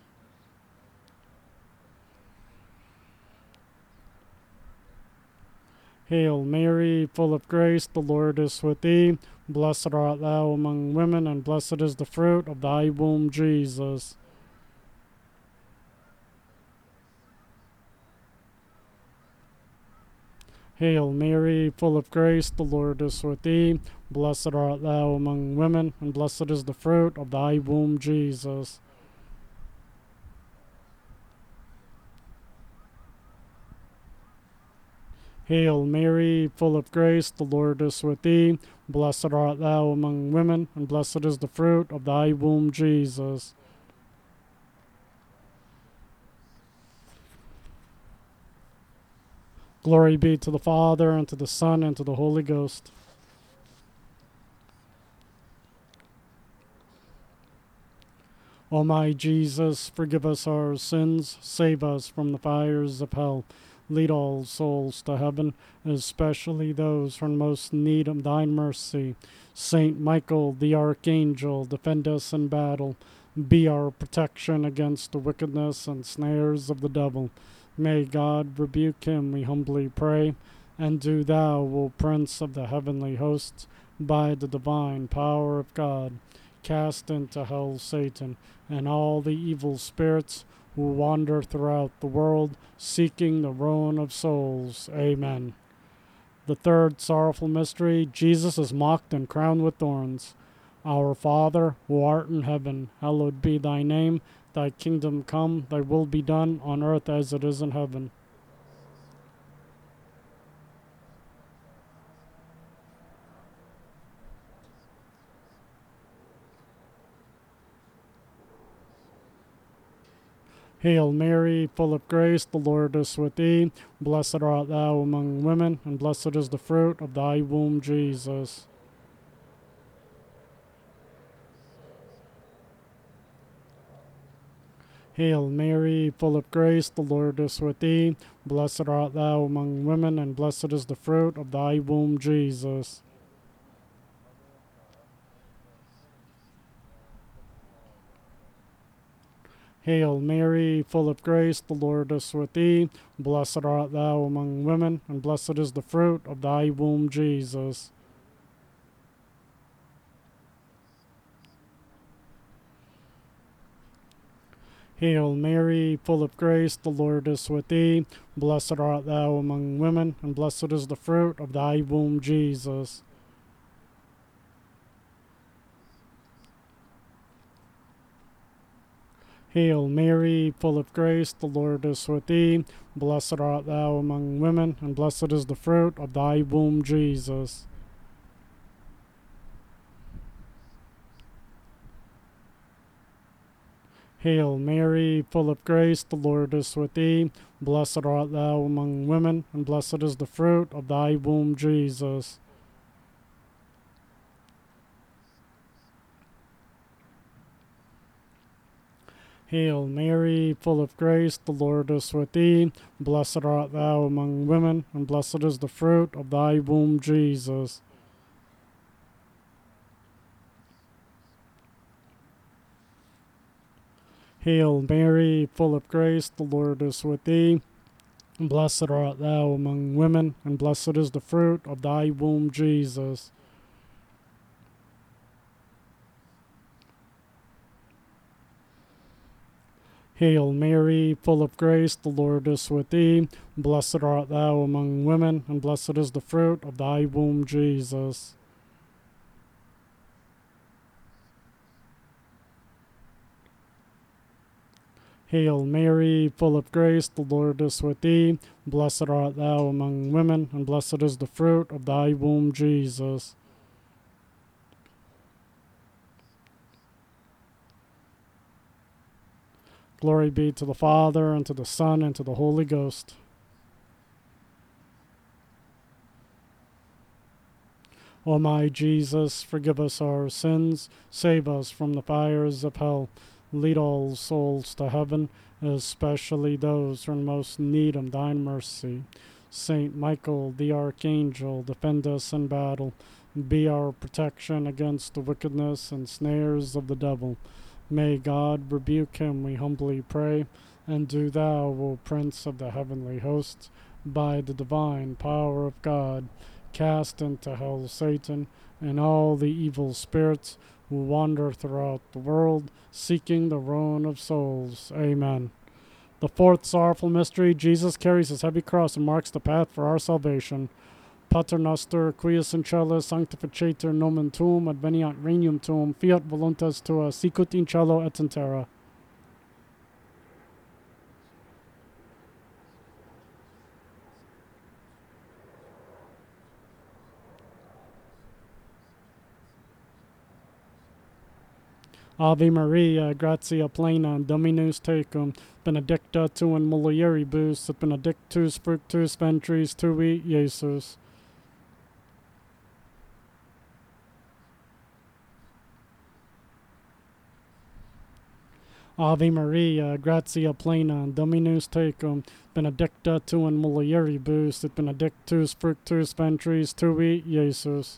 Hail Mary, full of grace, the Lord is with thee. Blessed art thou among women, and blessed is the fruit of thy womb, Jesus. Hail Mary, full of grace, the Lord is with thee. Blessed art thou among women, and blessed is the fruit of thy womb, Jesus. Hail Mary, full of grace, the Lord is with thee. Blessed art thou among women, and blessed is the fruit of thy womb, Jesus. Glory be to the Father, and to the Son, and to the Holy Ghost. O my Jesus, forgive us our sins, save us from the fires of hell. Lead all souls to heaven, especially those who are in most need of thine mercy. Saint Michael, the Archangel, defend us in battle. Be our protection against the wickedness and snares of the devil. May God rebuke him, we humbly pray. And do thou, O Prince of the heavenly hosts, by the divine power of God, cast into hell Satan and all the evil spirits who wander throughout the world seeking the ruin of souls. Amen. The third sorrowful mystery, Jesus is mocked and crowned with thorns. Our Father, who art in heaven, hallowed be thy name. Thy kingdom come, thy will be done on earth as it is in heaven. Hail Mary, full of grace, the Lord is with thee. Blessed art thou among women, and blessed is the fruit of thy womb, Jesus. Hail Mary, full of grace, the Lord is with thee. Blessed art thou among women, and blessed is the fruit of thy womb, Jesus. Hail Mary, full of grace, the Lord is with thee. Blessed art thou among women, and blessed is the fruit of thy womb, Jesus. Hail Mary, full of grace, the Lord is with thee. Blessed art thou among women, and blessed is the fruit of thy womb, Jesus. Hail Mary, full of grace, the Lord is with thee. Blessed art thou among women, and blessed is the fruit of thy womb, Jesus. Hail Mary, full of grace, the Lord is with thee. Blessed art thou among women, and blessed is the fruit of thy womb, Jesus. Hail Mary, full of grace, the Lord is with thee. Blessed art thou among women, and blessed is the fruit of thy womb, Jesus. Hail Mary, full of grace, the Lord is with thee. Blessed art thou among women, and blessed is the fruit of thy womb, Jesus. Hail Mary, full of grace, the Lord is with thee. Blessed art thou among women, and blessed is the fruit of thy womb, Jesus. Hail Mary, full of grace, the Lord is with thee. Blessed art thou among women, and blessed is the fruit of thy womb, Jesus. Glory be to the Father, and to the Son, and to the Holy Ghost. O my Jesus, forgive us our sins, save us from the fires of hell, lead all souls to heaven, especially those who are in most need of thine mercy. Saint Michael, the Archangel, defend us in battle, be our protection against the wickedness and snares of the devil. May God rebuke him, we humbly pray, and do thou, O Prince of the heavenly hosts, by the divine power of God, cast into hell Satan and all the evil spirits who wander throughout the world, seeking the ruin of souls. Amen. The fourth sorrowful mystery, Jesus carries his heavy cross and marks the path for our salvation. Pater noster, quies in cielo sanctificetur nomen tuum, adveniat regnum tuum, fiat voluntas tua, sicut in cielo et in terra. Ave Maria, gratia plena, Dominus tecum, benedicta tu in mulieribus, et benedictus fructus ventris tui, Iesus. Ave Maria, gratia plena, Dominus tecum, benedicta tu in mulieribus, et benedictus fructus ventris tui, Iesus.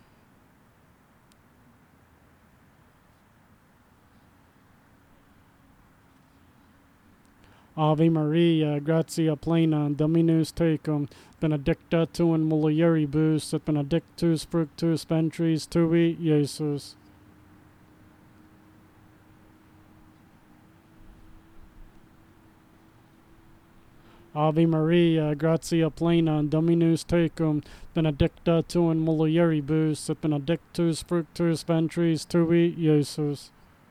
Ave Maria, gratia plena, Dominus tecum, benedicta tu in mulieribus, et benedictus fructus ventris tui, Iesus. Ave Maria, gratia plena, Dominus tecum, benedicta tu in mulieribus, et benedictus fructus ventris tui, Iesus.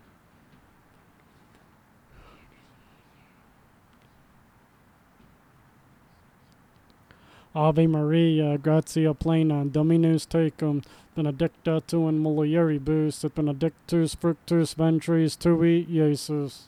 Ave Maria, gratia plena, Dominus tecum, benedicta tu in mulieribus, et benedictus fructus ventris tui, Iesus.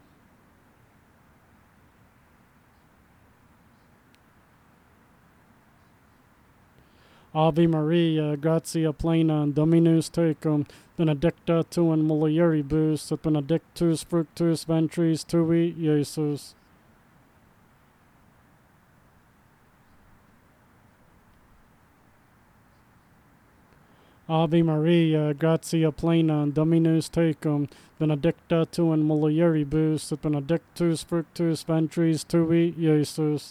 Ave Maria, gratia plena, Dominus tecum, benedicta tu in mulieribus, et benedictus fructus ventris tui, Iesus. Ave Maria, gratia plena, Dominus tecum, benedicta tu in mulieribus, et benedictus fructus ventris tui, Iesus.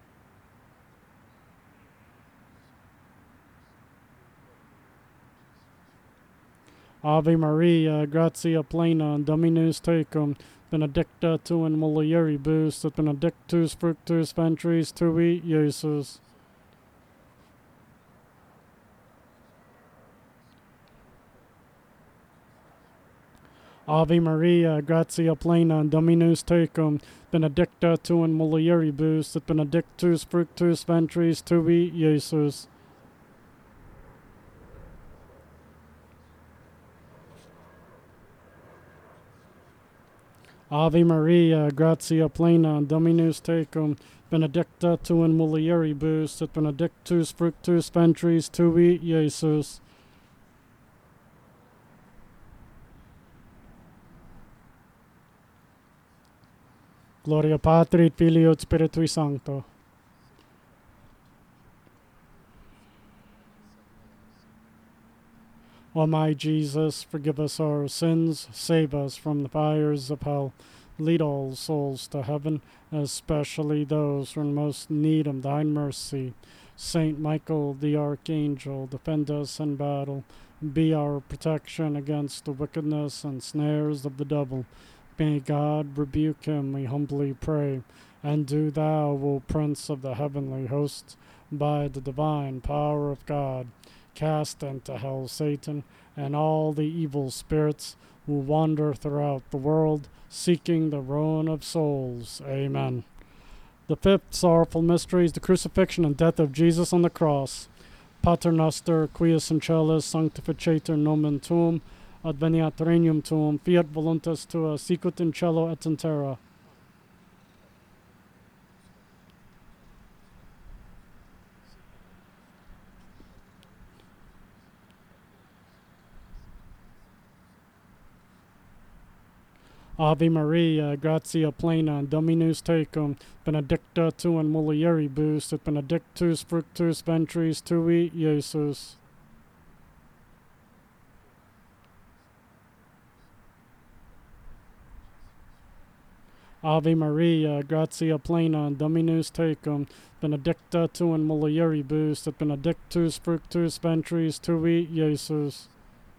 Ave Maria, gratia plena, Dominus tecum, benedicta tu in mulieribus, et benedictus fructus ventris tui, Iesus. Ave Maria, gratia plena, Dominus tecum, benedicta tu in mulieribus, et benedictus fructus ventris tui, Iesus. Ave Maria, gratia plena, Dominus tecum, benedicta tu in mulieribus, et benedictus fructus ventris tui, Iesus. Gloria Patri et Filio et Spiritui Sancto. O my Jesus, forgive us our sins, save us from the fires of hell, lead all souls to heaven, especially those who are in most need of thy mercy. Saint Michael the Archangel, defend us in battle, be our protection against the wickedness and snares of the devil. May God rebuke him, we humbly pray. And do thou, O Prince of the heavenly hosts, by the divine power of God, cast into hell Satan and all the evil spirits who wander throughout the world, seeking the ruin of souls. Amen. The fifth sorrowful mystery is the crucifixion and death of Jesus on the cross. Pater noster, quies in celis sanctificetur nomen tuum, adveniat regnum tuum, fiat voluntas tua, sicut in cielo et in terra. Ave Maria, gratia plena, Dominus tecum, benedicta tu in mulieribus, et benedictus fructus ventris tui, Iesus. Ave Maria, gratia plena, Dominus tecum, benedicta tu in mulieribus, et benedictus fructus ventris tui, Iesus.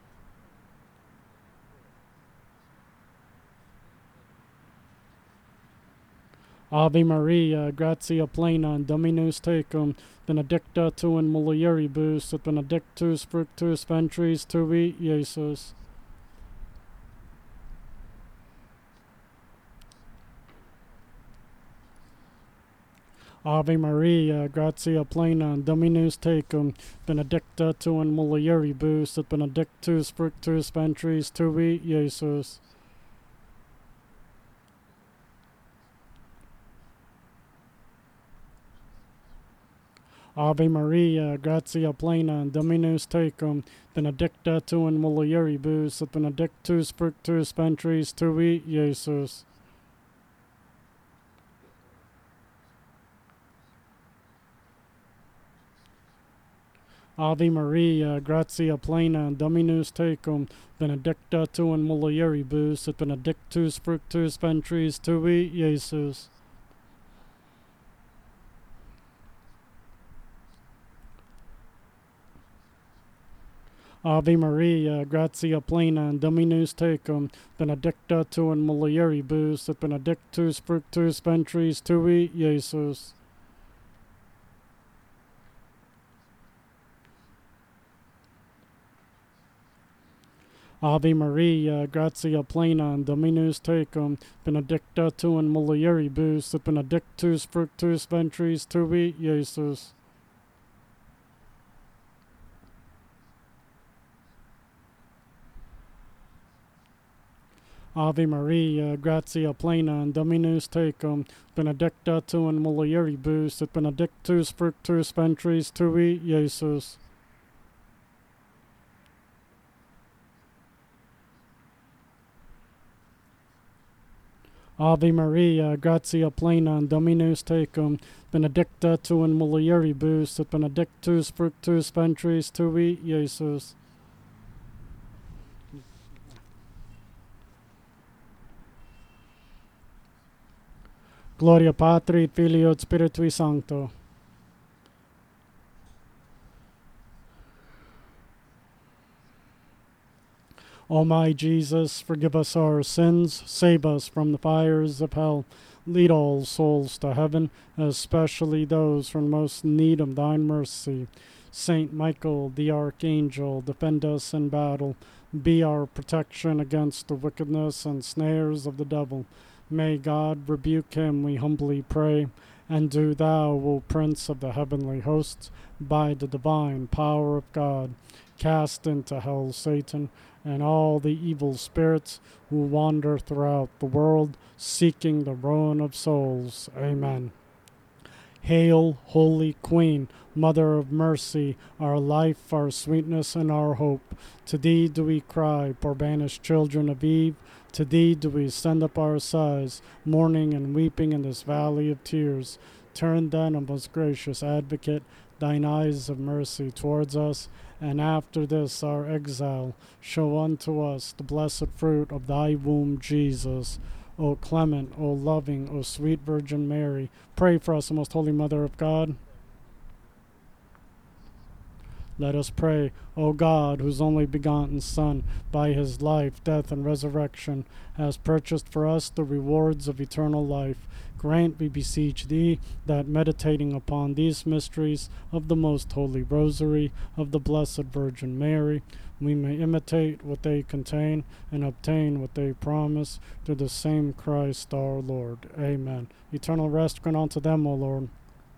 Ave Maria, gratia plena, Dominus tecum, benedicta tu in mulieribus, et benedictus fructus ventris tui, Iesus. Ave Maria, gratia plena, Dominus tecum, benedicta tu in mulieribus, et benedictus fructus ventris tui, Iesus. Ave Maria, gratia plena, Dominus tecum, benedicta tu in mulieribus, et benedictus fructus ventris tui, Iesus. Ave Maria, gratia plena, Dominus tecum, benedicta tu in mulieribus, et benedictus fructus ventris tui, Iesus. Ave Maria, gratia plena, Dominus tecum, benedicta tu in mulieribus, et benedictus fructus ventris tui, Iesus. Ave Maria, gratia plena, Dominus tecum, benedicta tu in mulieribus, et benedictus fructus ventris tui, Iesus. Ave Maria, gratia plena, Dominus tecum, benedicta tu in mulieribus, et benedictus fructus ventris tui, Iesus. Ave Maria, gratia plena, Dominus tecum, benedicta tu in mulieribus, et benedictus fructus ventris tui, Iesus. Gloria Patri, et Filio, et Spiritui Sancto. O my Jesus, forgive us our sins, save us from the fires of hell, lead all souls to heaven, especially those who are in most need of thine mercy. Saint Michael, the Archangel, defend us in battle, be our protection against the wickedness and snares of the devil. May God rebuke him, we humbly pray. And do thou, O Prince of the heavenly hosts, by the divine power of God, cast into hell Satan and all the evil spirits who wander throughout the world, seeking the ruin of souls. Amen. Hail, Holy Queen, Mother of Mercy, our life, our sweetness, and our hope. To thee do we cry, poor banished children of Eve. To thee do we send up our sighs, mourning and weeping in this valley of tears. Turn then, O most gracious Advocate, thine eyes of mercy towards us, and after this our exile, show unto us the blessed fruit of thy womb, Jesus. O clement, O loving, O sweet Virgin Mary, pray for us, O most holy Mother of God. Let us pray. O God, whose only begotten Son, by his life, death, and resurrection, has purchased for us the rewards of eternal life, grant, we beseech thee, that meditating upon these mysteries of the most holy Rosary of the Blessed Virgin Mary, we may imitate what they contain and obtain what they promise, through the same Christ our Lord. Amen. Eternal rest grant unto them, O Lord.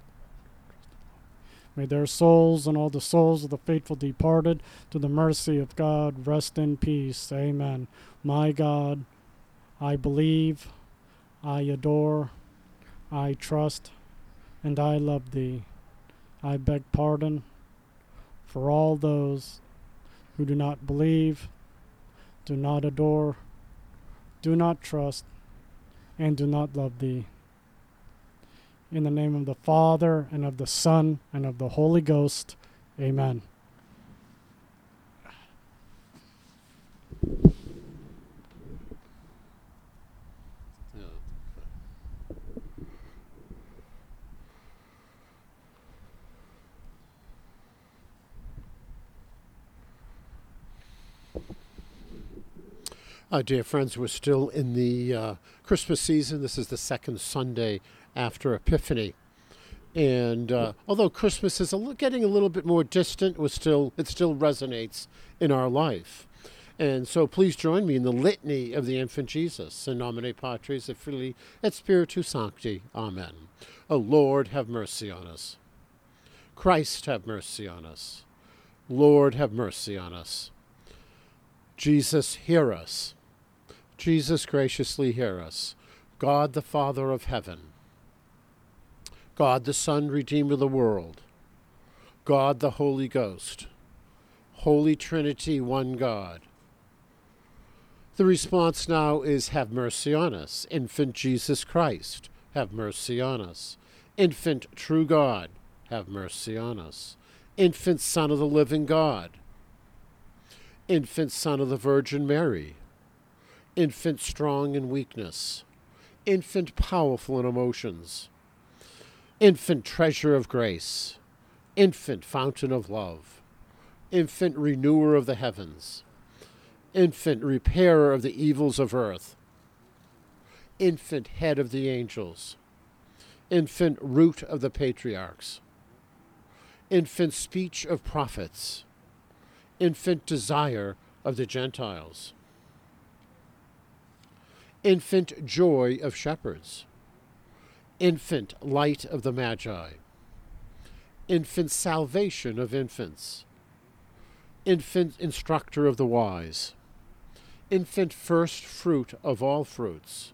May their souls and all the souls of the faithful departed, to the mercy of God, rest in peace. Amen. My God, I believe, I adore, I trust, and I love thee. I beg pardon for all those who do not believe, do not adore, do not trust, and do not love thee. In the name of the Father, and of the Son, and of the Holy Ghost. Amen. Uh, dear friends, we're still in the uh, Christmas season. This is the second Sunday after Epiphany. And uh, although Christmas is a li- getting a little bit more distant, we're still, it still resonates in our life. And so please join me in the litany of the infant Jesus. In nomine Patris et Filii et Spiritus Sancti. Amen. O Lord, have mercy on us. Christ, have mercy on us. Lord, have mercy on us. Jesus, hear us. Jesus, graciously hear us. God, the Father of heaven. God, the Son, Redeemer of the world. God, the Holy Ghost. Holy Trinity, one God. The response now is, have mercy on us. Infant Jesus Christ, have mercy on us. Infant true God, have mercy on us. Infant Son of the living God. Infant Son of the Virgin Mary. Infant strong in weakness. Infant powerful in emotions. Infant treasure of grace. Infant fountain of love. infant renewer of the heavens, infant repairer of the evils of earth, infant head of the angels, infant root of the patriarchs, infant speech of prophets, infant desire of the Gentiles, infant joy of shepherds, infant light of the Magi, infant salvation of infants, infant instructor of the wise, infant first fruit of all fruits,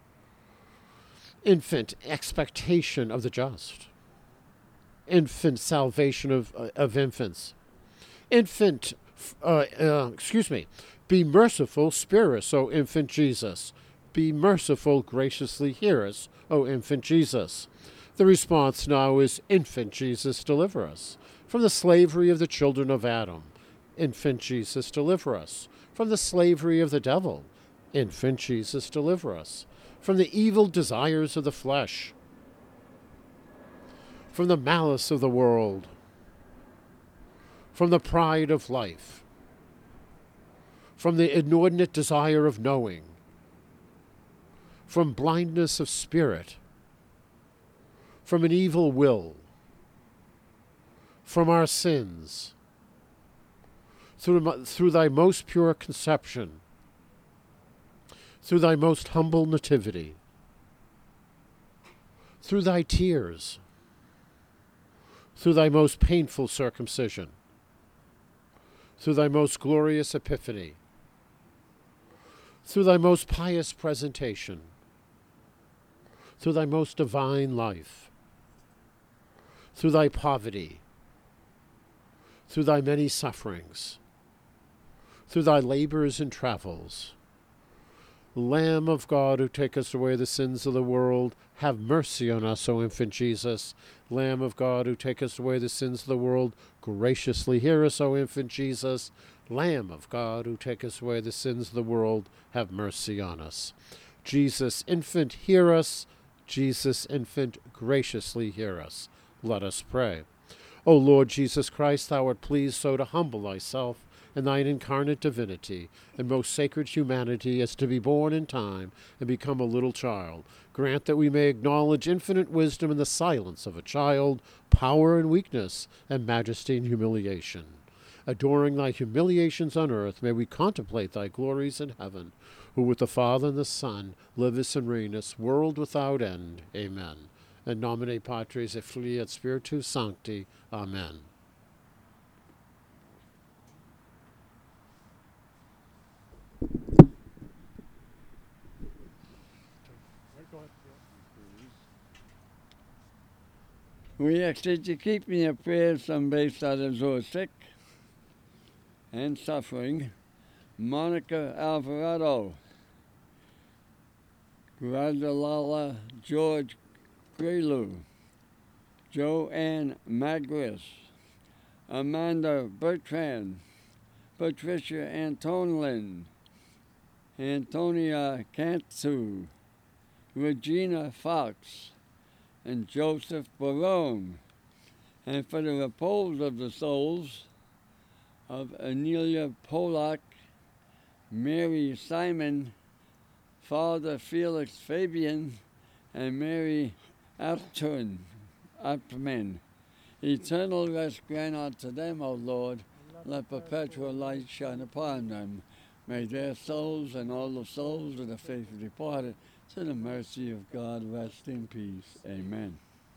infant expectation of the just, infant salvation of, uh, of infants, infant, uh, uh, excuse me, be merciful, spare us, O infant Jesus. Be merciful, graciously hear us, O infant Jesus. The response now is, Infant Jesus, deliver us. From the slavery of the children of Adam, Infant Jesus, deliver us. From the slavery of the devil, Infant Jesus, deliver us. From the evil desires of the flesh, from the malice of the world, from the pride of life, from the inordinate desire of knowing, from blindness of spirit, from an evil will, from our sins, through, through thy most pure conception, through thy most humble nativity, through thy tears, through thy most painful circumcision, through thy most glorious epiphany, through thy most pious presentation, through thy most divine life, through thy poverty, through thy many sufferings, through thy labors and travels. Lamb of God, who takest away the sins of the world, have mercy on us, O infant Jesus. Lamb of God, who takest away the sins of the world, graciously hear us, O infant Jesus. Lamb of God, who takest away the sins of the world, have mercy on us. Jesus, infant, hear us. Jesus, infant, graciously hear us. Let us pray. O Lord Jesus Christ, thou art pleased so to humble thyself and thine incarnate divinity and most sacred humanity as to be born in time and become a little child. Grant that we may acknowledge infinite wisdom in the silence of a child, power and weakness, and majesty and humiliation. Adoring thy humiliations on earth, may we contemplate thy glories in heaven, who with the Father and the Son livest and reignest, world without end. Amen. In nomine Patris et Filii et Spiritus Sancti. Amen. We ask that you keep in your prayers some base others who are sick and suffering. Monica Alvarado, Gradalala George Grelu, Joanne Magris, Amanda Bertrand, Patricia Antonlin, Antonia Cantu, Regina Fox, and Joseph Barone, and for the repose of the souls of Anelia Polak, Mary Simon, Father Felix Fabian, and Mary Aptman. Aptman. Eternal rest grant unto them, O Lord. Let perpetual light shine upon them. May their souls and all the souls of the faithful departed to the mercy of God rest in peace. Amen.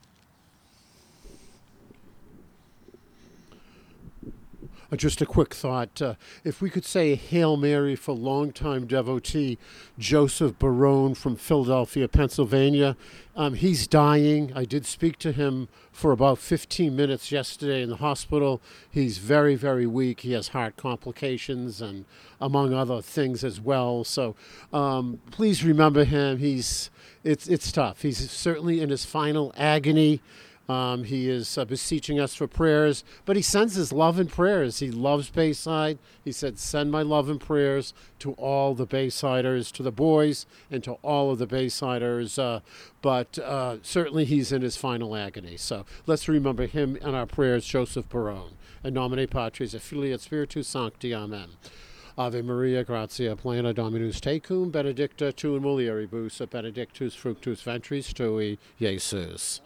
Uh, Just a quick thought. Uh, if we could say Hail Mary for longtime devotee Joseph Barone from Philadelphia, Pennsylvania. Um, he's dying. I did speak to him for about fifteen minutes yesterday in the hospital. He's very, very weak. He has heart complications and among other things as well. So um, please remember him. He's it's it's tough. He's certainly in his final agony. Um, he is uh, beseeching us for prayers, but he sends his love and prayers. He loves Bayside. He said, send my love and prayers to all the Baysiders, to the boys, and to all of the Baysiders. Uh, but uh, certainly he's in his final agony. So let's remember him in our prayers, Joseph Barone. In nomine Patris et Filii et Spiritus Sancti. Amen. Ave Maria, gratia plena Dominus tecum, benedicta tu in mulieribus, et benedictus fructus ventris tui, Iesus.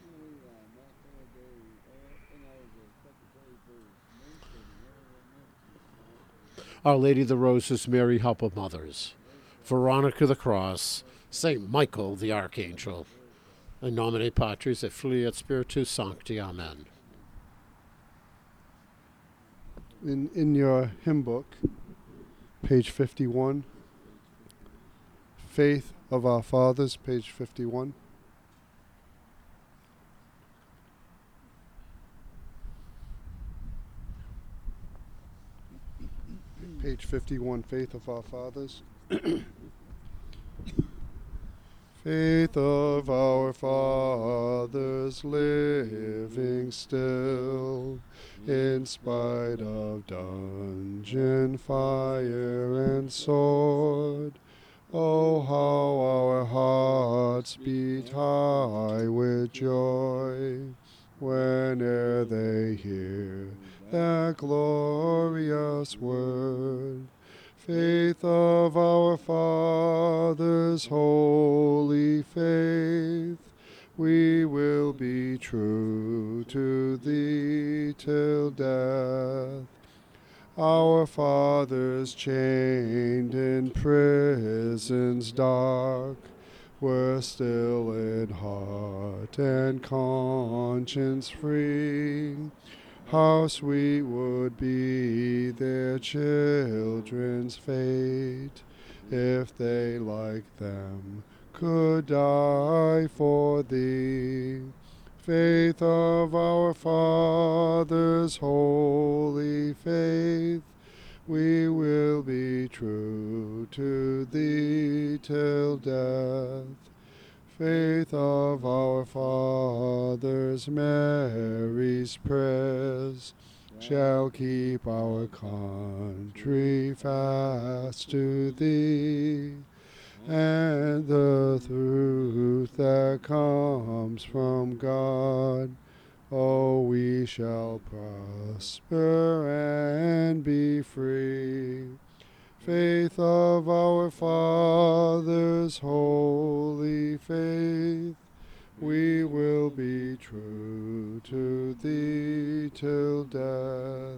Our Lady of the Roses, Mary, help of mothers. Veronica the Cross, Saint Michael the Archangel. In nomine Patris et Filii et Spiritus Sancti. Amen. In, in your hymn book, page fifty-one, Faith of Our Fathers, page fifty-one. Page fifty-one, Faith of Our Fathers. Faith of our fathers, living still, in spite of dungeon, fire, and sword. Oh, how our hearts beat high with joy, whene'er they hear that glorious word. Faith of our fathers, holy faith, we will be true to thee till death. Our fathers chained in prisons dark were still in heart and conscience free. How sweet would be their children's fate if they like them could die for thee. Faith of our fathers, holy faith, we will be true to thee till death. Faith of our fathers, Mary's prayers shall keep our country fast to thee, and the truth that comes from God, oh, we shall prosper and be free. Faith of our fathers, holy faith, we will be true to thee till death.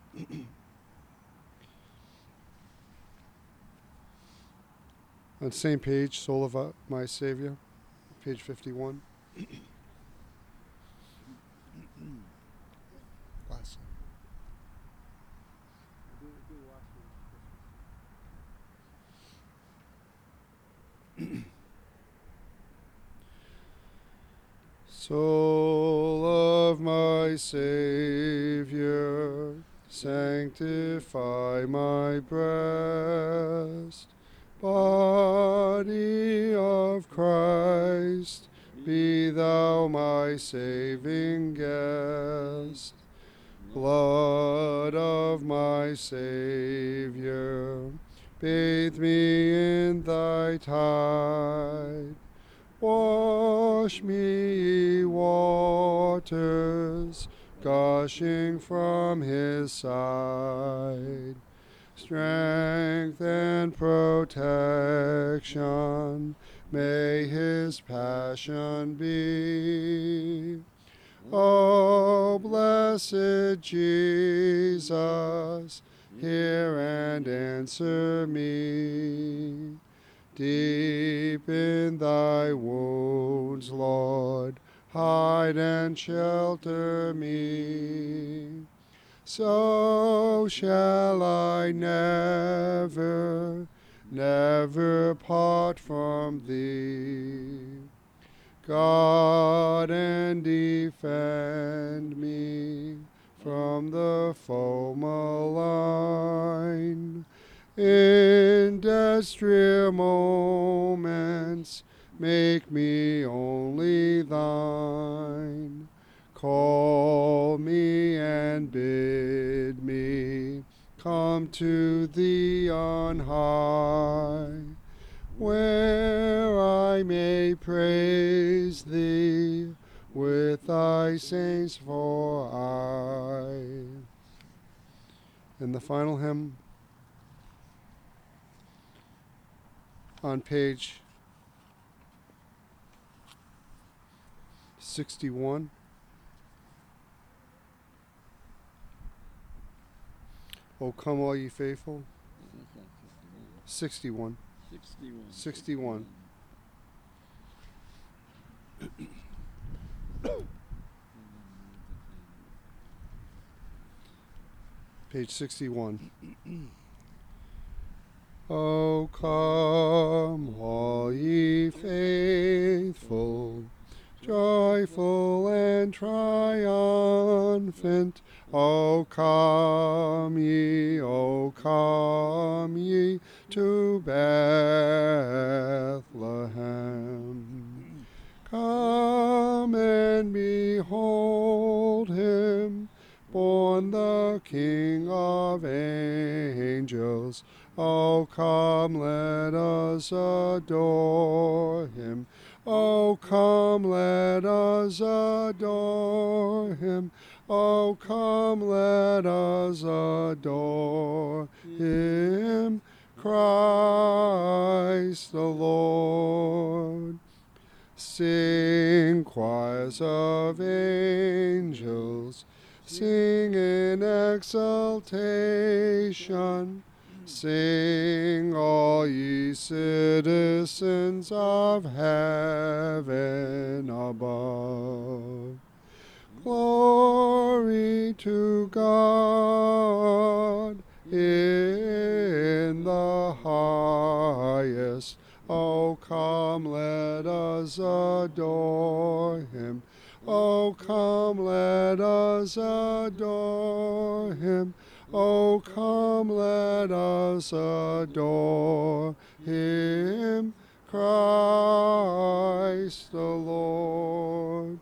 On the same page, Soul of My Savior, page fifty-one. Last. Soul of my Savior, sanctify my breast. Body of Christ, be thou my saving guest. Blood of my Savior, bathe me in thy tide. Wash me, ye waters, gushing from his side. Strength and protection may his passion be. O blessed Jesus, hear and answer me. Deep in thy wounds, Lord, hide and shelter me. So shall I never, never part from thee. God, and defend me from the foe malign. In death's drear moments, make me only thine. call me and bid me come to thee on high, where I may praise thee with thy saints for aye. And the final hymn on page sixty-one. O come all ye faithful. sixty-one. sixty-one. sixty-one. Page sixty-one. O come all ye faithful, joyful and triumphant. O come ye, O come ye to Bethlehem. Come and behold him, born the King of angels. O come, let us adore him. O come, let us adore him. O come, let us adore him, Christ the Lord. Sing, choirs of angels, sing in exultation. Sing, all ye citizens of heaven above. Glory to God in the highest. O come, let us adore him. O come, let us adore him. O come, let us adore him, Christ the Lord.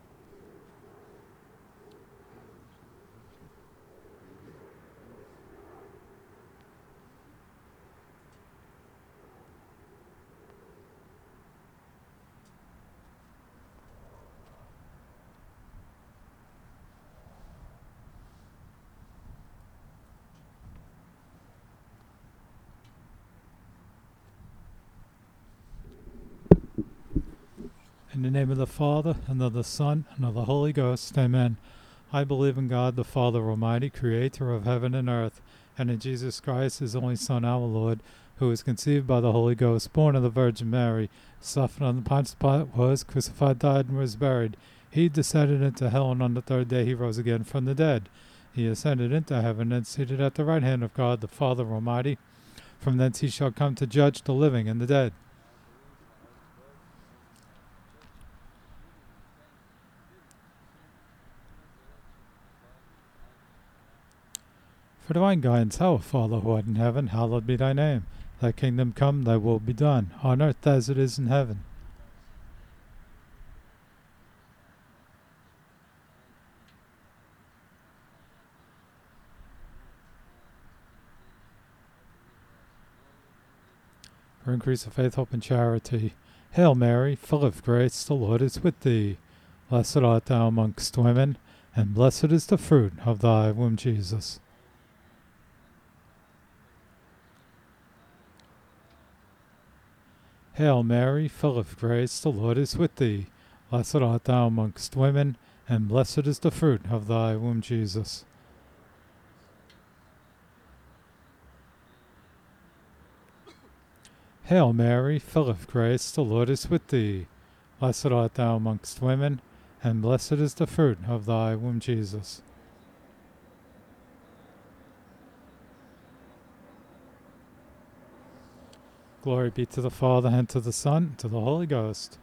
In the name of the Father, and of the Son, and of the Holy Ghost, amen. I believe in God, the Father Almighty, creator of heaven and earth, and in Jesus Christ, his only Son, our Lord, who was conceived by the Holy Ghost, born of the Virgin Mary, suffered under Pontius Pilate, was crucified, died, and was buried. He descended into hell, and on the third day he rose again from the dead. He ascended into heaven, and seated at the right hand of God, the Father Almighty. From thence he shall come to judge the living and the dead. For divine guidance, our Father who art in heaven, hallowed be thy name. Thy kingdom come, thy will be done, on earth as it is in heaven. For increase of faith, hope, and charity. Hail Mary, full of grace, the Lord is with thee. Blessed art thou amongst women, and blessed is the fruit of thy womb, Jesus. Hail Mary, full of grace, the Lord is with thee. Blessed art thou amongst women, and blessed is the fruit of thy womb, Jesus. Hail Mary, full of grace, the Lord is with thee. Blessed art thou amongst women, and blessed is the fruit of thy womb, Jesus. Glory be to the Father, and to the Son, and to the Holy Ghost.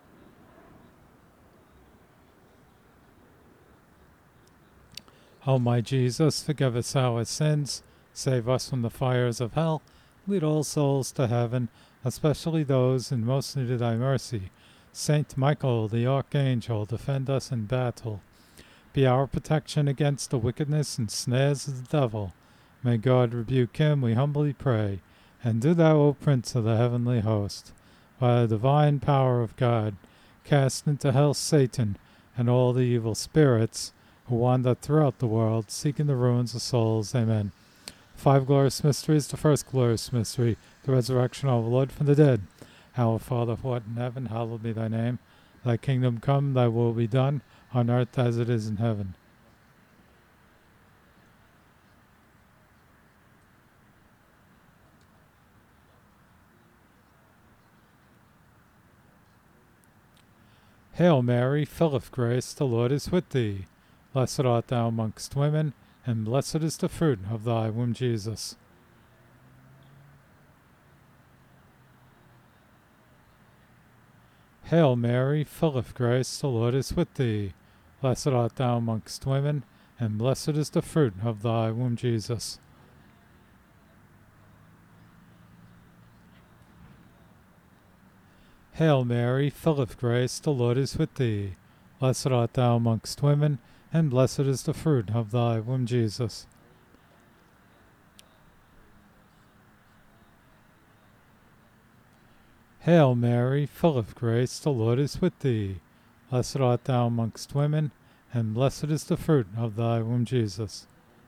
O my Jesus, forgive us our sins, save us from the fires of hell, lead all souls to heaven, especially those in most need of thy mercy. Saint Michael, the Archangel, defend us in battle. be our protection against the wickedness and snares of the devil. May God rebuke him, we humbly pray. And do thou, O Prince of the heavenly host, by the divine power of God, cast into hell Satan and all the evil spirits who wander throughout the world, seeking the ruins of souls. Amen. Five glorious mysteries. The first glorious mystery, the resurrection of our Lord from the dead. Our Father who art in heaven, hallowed be thy name. Thy kingdom come, thy will be done, on earth as it is in heaven. Hail Mary, full of grace, the Lord is with thee. Blessed art thou amongst women, and blessed is the fruit of thy womb, Jesus. Hail Mary, full of grace, the Lord is with thee. Blessed art thou amongst women, and blessed is the fruit of thy womb, Jesus. Hail Mary, full of grace, the Lord is with thee. Blessed art thou amongst women, and blessed is the fruit of thy womb, Jesus. Hail Mary, full of grace, the Lord is with thee. Blessed art thou amongst women, and blessed is the fruit of thy womb, Jesus.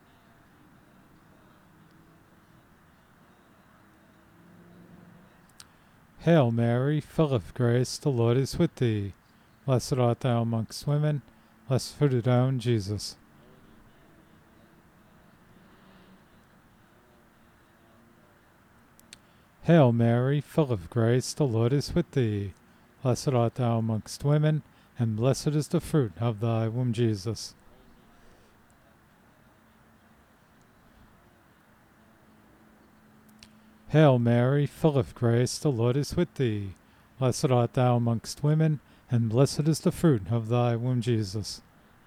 Hail Mary, full of grace, the Lord is with thee. Blessed art thou amongst women, blessed fruit of thy womb, Jesus. Hail Mary, full of grace, the Lord is with thee. Blessed art thou amongst women, and blessed is the fruit of thy womb, Jesus. Hail Mary, full of grace, the Lord is with thee. Blessed art thou amongst women, and blessed is the fruit of thy womb, Jesus.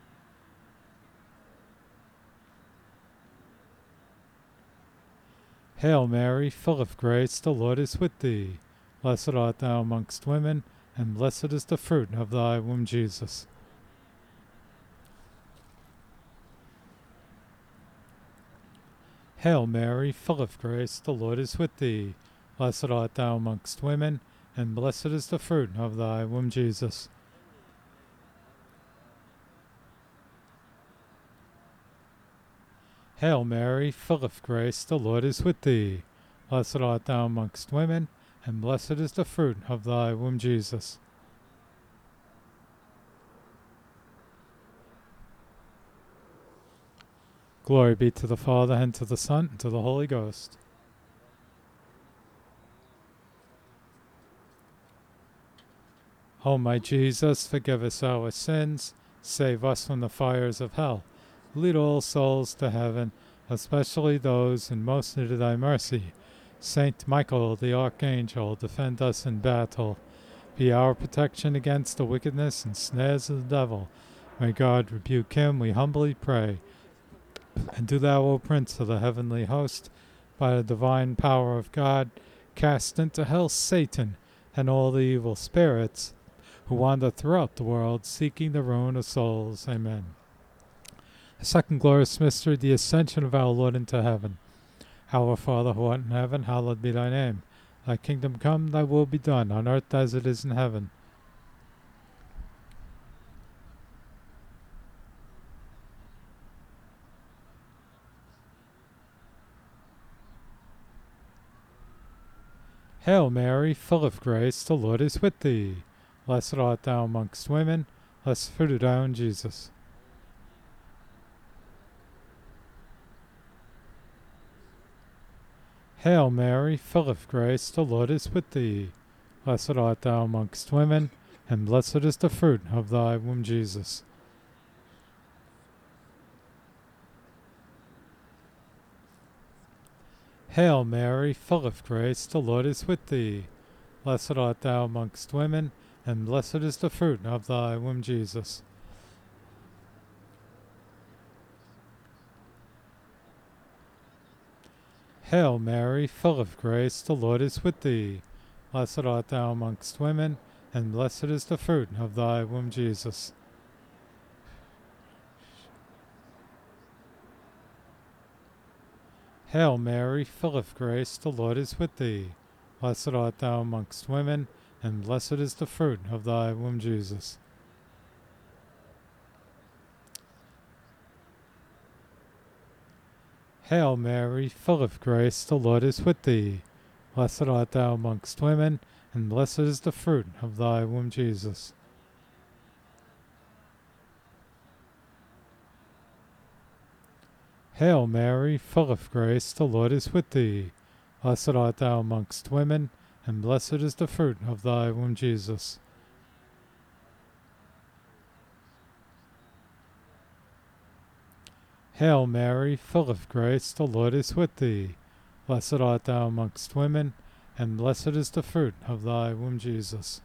Hail Mary, full of grace, the Lord is with thee. Blessed art thou amongst women, and blessed is the fruit of thy womb, Jesus. Hail Mary, full of grace, the Lord is with thee. Blessed art thou amongst women, and blessed is the fruit of thy womb, Jesus. Hail Mary, full of grace, the Lord is with thee. Blessed art thou amongst women, and blessed is the fruit of thy womb, Jesus. Glory be to the Father, and to the Son, and to the Holy Ghost. O my Jesus, forgive us our sins, save us from the fires of hell. Lead all souls to heaven, especially those in most need of thy mercy. Saint Michael, the Archangel, defend us in battle. Be our protection against the wickedness and snares of the devil. May God rebuke him, we humbly pray. And do thou, O Prince of the heavenly host, by the divine power of God, cast into hell Satan and all the evil spirits who wander throughout the world, seeking the ruin of souls. Amen. The second glorious mystery, the ascension of our Lord into heaven. Our Father who art in heaven, hallowed be thy name. Thy kingdom come, thy will be done, on earth as it is in heaven. Hail Mary, full of grace, the Lord is with thee. Blessed art thou amongst women, blessed fruit of thy womb, Jesus. Hail Mary, full of grace, the Lord is with thee. Blessed art thou amongst women, and blessed is the fruit of thy womb, Jesus. Hail Mary, full of grace, the Lord is with thee. Blessed art thou amongst women, and blessed is the fruit of thy womb, Jesus. Hail Mary, full of grace, the Lord is with thee. Blessed art thou amongst women, and blessed is the fruit of thy womb, Jesus. Hail Mary, full of grace, the Lord is with thee. Blessed art thou amongst women, and blessed is the fruit of thy womb, Jesus. Hail Mary, full of grace, the Lord is with thee. Blessed art thou amongst women, and blessed is the fruit of thy womb, Jesus. Hail Mary, full of grace, the Lord is with thee. Blessed art thou amongst women, and blessed is the fruit of thy womb, Jesus. Hail Mary, full of grace, the Lord is with thee. Blessed art thou amongst women, and blessed is the fruit of thy womb, Jesus.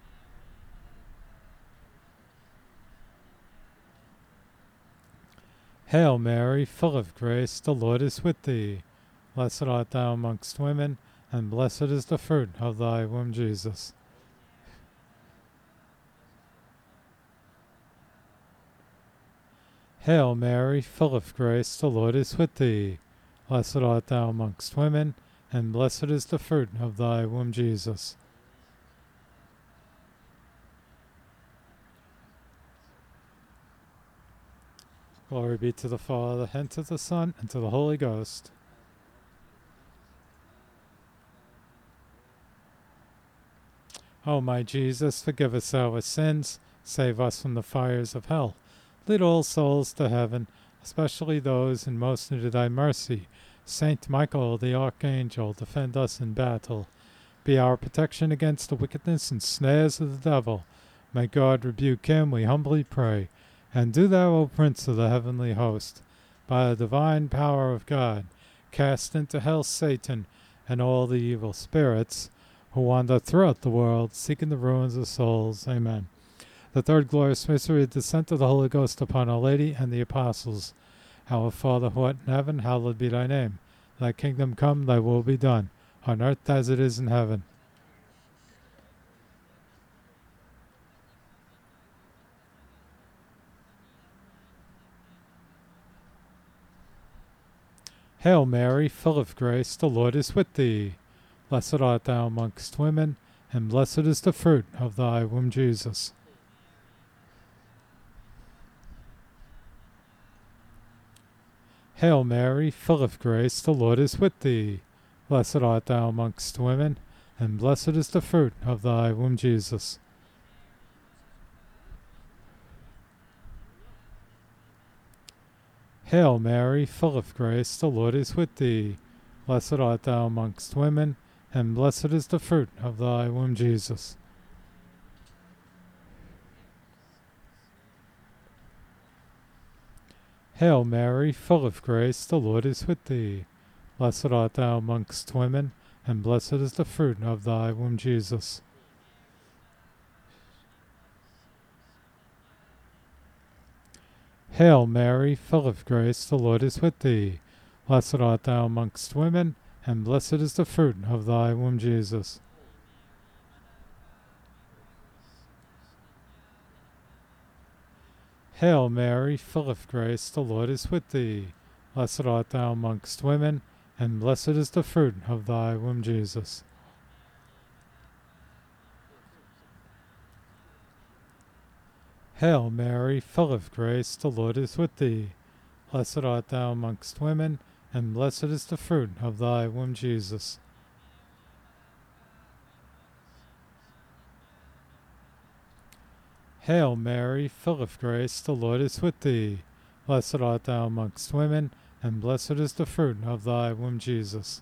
Hail Mary, full of grace, the Lord is with thee. Blessed art thou amongst women, and blessed is the fruit of thy womb, Jesus. Hail Mary, full of grace, the Lord is with thee. Blessed art thou amongst women, and blessed is the fruit of thy womb, Jesus. Glory be to the Father, and to the Son, and to the Holy Ghost. O my Jesus, forgive us our sins, save us from the fires of hell. Lead all souls to heaven, especially those in most need of thy mercy. Saint Michael the Archangel, defend us in battle. Be our protection against the wickedness and snares of the devil. May God rebuke him, we humbly pray. And do thou, O Prince of the heavenly host, by the divine power of God, cast into hell Satan and all the evil spirits who wander throughout the world, seeking the ruins of souls. Amen. The third glorious mystery, the descent of the Holy Ghost upon Our Lady and the Apostles. Our Father, who art in heaven, hallowed be thy name. Thy kingdom come, thy will be done, on earth as it is in heaven. Hail Mary, full of grace, the Lord is with thee. Blessed art thou amongst women, and blessed is the fruit of thy womb, Jesus. Hail Mary, full of grace, the Lord is with thee. Blessed art thou amongst women, and blessed is the fruit of thy womb, Jesus. Hail Mary, full of grace, the Lord is with thee. Blessed art thou amongst women, and blessed is the fruit of thy womb, Jesus. Hail Mary, full of grace, the Lord is with thee. Blessed art thou amongst women, and blessed is the fruit of thy womb, Jesus. Hail Mary, full of grace, the Lord is with thee. Blessed art thou amongst women, and blessed is the fruit of thy womb, Jesus. Hail Mary, full of grace, the Lord is with thee. Blessed art thou amongst women, and blessed is the fruit of thy womb, Jesus. Hail Mary, full of grace, the Lord is with thee. Blessed art thou amongst women, and blessed is the fruit of thy womb, Jesus. Hail Mary, full of grace, the Lord is with thee. Blessed art thou amongst women, and blessed is the fruit of thy womb, Jesus.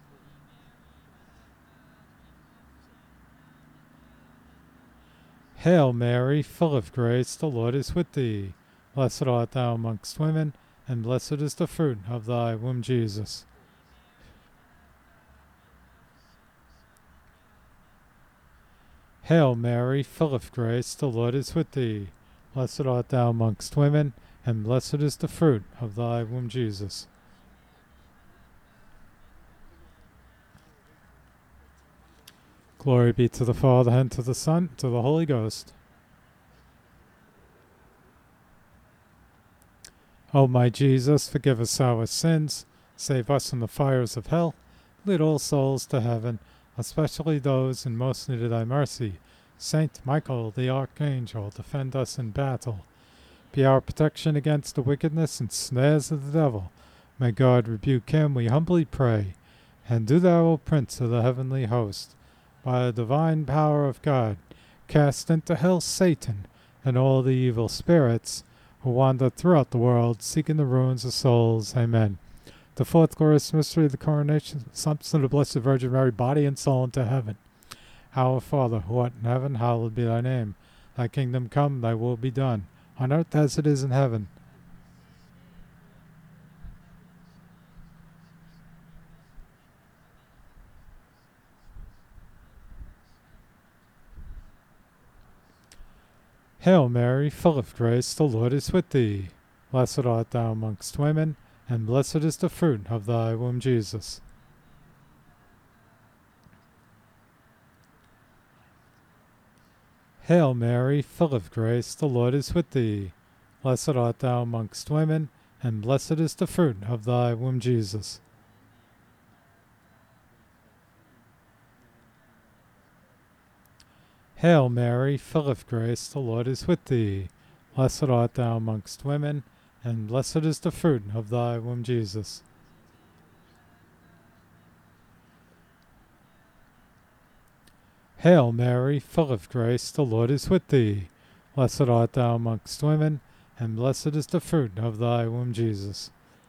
Hail Mary, full of grace, the Lord is with thee. Blessed art thou amongst women, and blessed is the fruit of thy womb, Jesus. Hail Mary, full of grace, the Lord is with thee. Blessed art thou amongst women, and blessed is the fruit of thy womb, Jesus. Glory be to the Father, and to the Son, and to the Holy Ghost. O my Jesus, forgive us our sins, Save us from the fires of hell. Lead all souls to heaven, especially those in most need of thy mercy. Saint Michael, the archangel, defend us in battle. Be our protection against the wickedness and snares of the devil. May God rebuke him, we humbly pray. And do thou, O Prince of the heavenly host, by the divine power of God, cast into hell Satan and all the evil spirits who wander throughout the world, seeking the ruins of souls. Amen. The fourth glorious mystery of the coronation, Assumption of the Blessed Virgin Mary, body and soul into heaven. Our Father, who art in heaven, hallowed be thy name. Thy kingdom come, thy will be done, on earth as it is in heaven. Hail Mary, full of grace, the Lord is with thee. Blessed art thou amongst women, and blessed is the fruit of thy womb, Jesus. Hail Mary, full of grace, the Lord is with thee. Blessed art thou amongst women, and blessed is the fruit of thy womb, Jesus. Hail Mary, full of grace, the Lord is with thee. Blessed art thou amongst women, and blessed is the fruit of thy womb, Jesus. Hail Mary, full of grace, the Lord is with thee. Blessed art thou amongst women, and blessed is the fruit of thy womb, Jesus.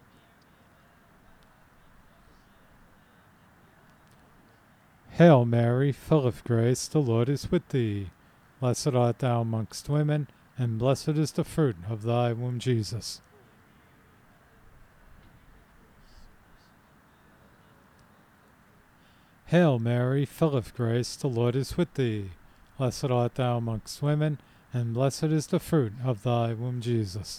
Hail Mary, full of grace, the Lord is with thee. Blessed art thou amongst women, and blessed is the fruit of thy womb, Jesus. Hail Mary, full of grace, the Lord is with thee. Blessed art thou amongst women, and blessed is the fruit of thy womb, Jesus.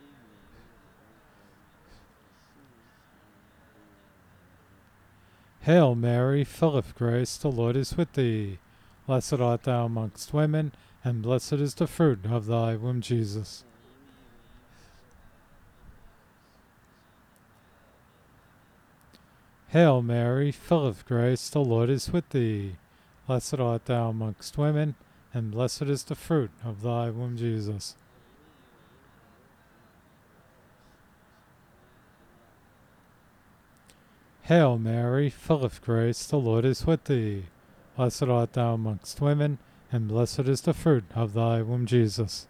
Hail Mary, full of grace, the Lord is with thee. Blessed art thou amongst women, and blessed is the fruit of thy womb, Jesus. Hail Mary, full of grace, the Lord is with thee. Blessed art thou amongst women, and blessed is the fruit of thy womb, Jesus. Hail Mary, full of grace, the Lord is with thee. Blessed art thou amongst women, and blessed is the fruit of thy womb, Jesus.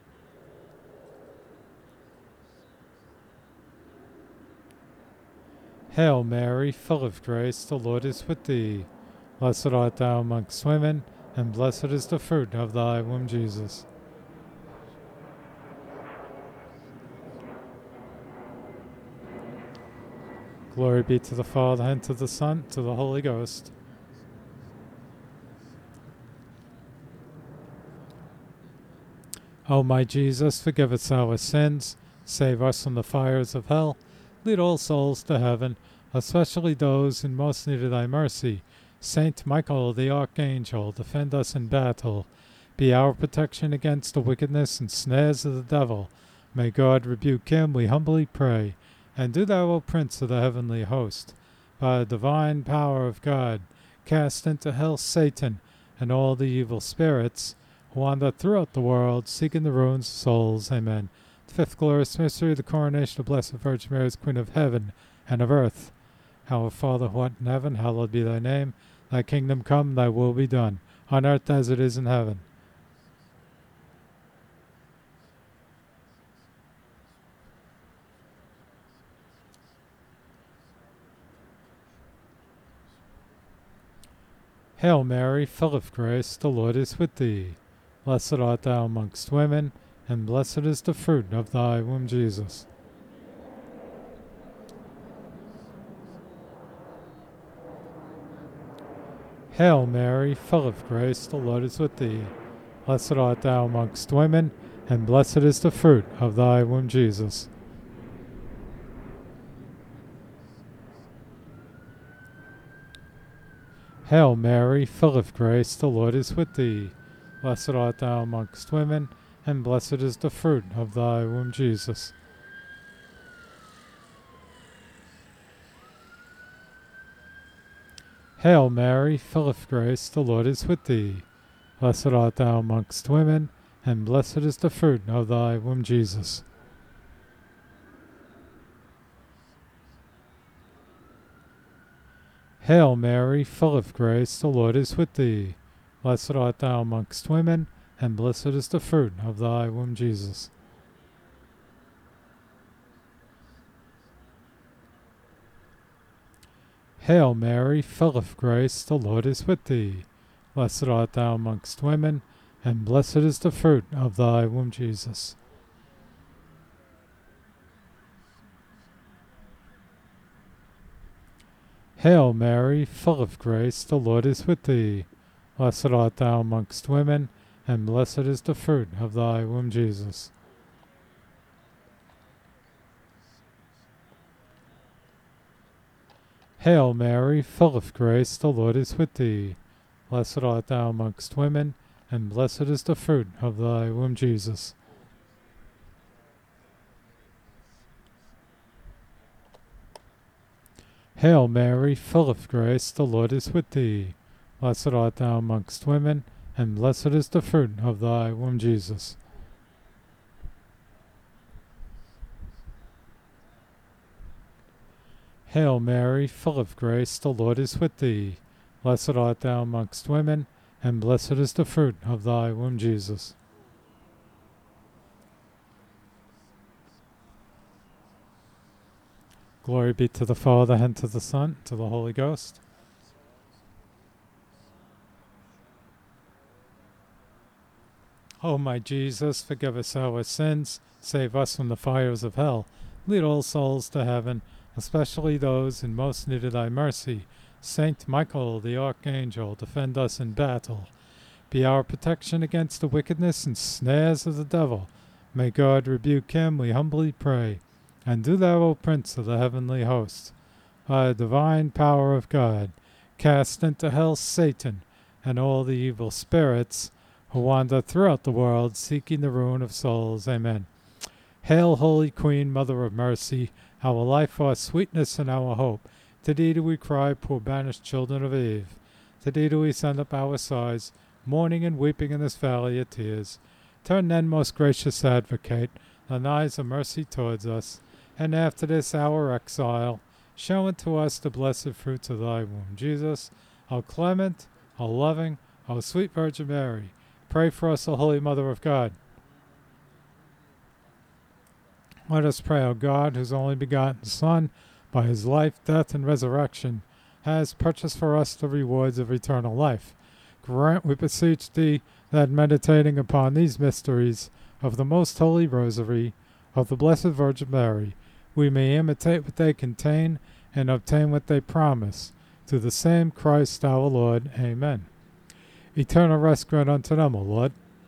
Hail Mary, full of grace, the Lord is with thee. Blessed art thou amongst women, and blessed is the fruit of thy womb, Jesus. Glory be to the Father, and to the Son, to the Holy Ghost. O my Jesus, forgive us our sins, save us from the fires of hell, lead all souls to heaven, especially those in most need of thy mercy. Saint Michael, the archangel, defend us in battle. Be our protection against the wickedness and snares of the devil. May God rebuke him, we humbly pray. And do thou, O Prince of the heavenly host, by the divine power of God, cast into hell Satan and all the evil spirits who wander throughout the world, seeking the ruins of souls. Amen. The fifth glorious mystery, the coronation of Blessed Virgin Mary as Queen of heaven and of earth. Our Father, who art in heaven, hallowed be thy name. Thy kingdom come, thy will be done, on earth as it is in heaven. Hail Mary, full of grace, the Lord is with thee. Blessed art thou amongst women, and blessed is the fruit of thy womb, Jesus. Hail Mary, full of grace, the Lord is with thee. Blessed art thou amongst women, and blessed is the fruit of thy womb, Jesus. Hail Mary, full of grace, the Lord is with thee. Blessed art thou amongst women, and blessed is the fruit of thy womb, Jesus. Hail Mary, full of grace, the Lord is with thee. Blessed art thou amongst women, and blessed is the fruit of thy womb, Jesus. Hail Mary, full of grace, the Lord is with thee. Blessed art thou amongst women, and blessed is the fruit of thy womb, Jesus. Hail Mary, full of grace, the Lord is with thee. Blessed art thou amongst women, and blessed is the fruit of thy womb, Jesus. Hail Mary, full of grace, the Lord is with thee. Blessed art thou amongst women, and blessed is the fruit of thy womb, Jesus. Hail Mary, full of grace, the Lord is with thee. Blessed art thou amongst women, and blessed is the fruit of thy womb, Jesus. Hail Mary, full of grace, the Lord is with thee. Blessed art thou amongst women, and blessed is the fruit of thy womb, Jesus. Hail Mary, full of grace, the Lord is with thee. Blessed art thou amongst women, and blessed is the fruit of thy womb, Jesus. Glory be to the Father, and to the Son, to the Holy Ghost. O my Jesus, forgive us our sins, save us from the fires of hell, lead all souls to heaven, especially those in most need of thy mercy. Saint Michael, the Archangel, defend us in battle. Be our protection against the wickedness and snares of the devil. May God rebuke him, we humbly pray. And do thou, O Prince of the heavenly host, by the divine power of God, cast into hell Satan and all the evil spirits who wander throughout the world seeking the ruin of souls. Amen. Hail, Holy Queen, Mother of Mercy, our life, our sweetness, and our hope. To thee do we cry, poor banished children of Eve. To thee do we send up our sighs, mourning and weeping in this valley of tears. Turn then, most gracious Advocate, thine eyes of mercy towards us, and after this our exile, show unto us the blessed fruits of thy womb. Jesus, O clement, O loving, O sweet Virgin Mary, pray for us, O Holy Mother of God. Let us pray, O God, whose only begotten Son, by his life, death, and resurrection, has purchased for us the rewards of eternal life. Grant, we beseech thee, that meditating upon these mysteries of the most holy Rosary of the Blessed Virgin Mary, we may imitate what they contain and obtain what they promise. Through the same Christ our Lord. Amen. Eternal rest grant unto them, O Lord.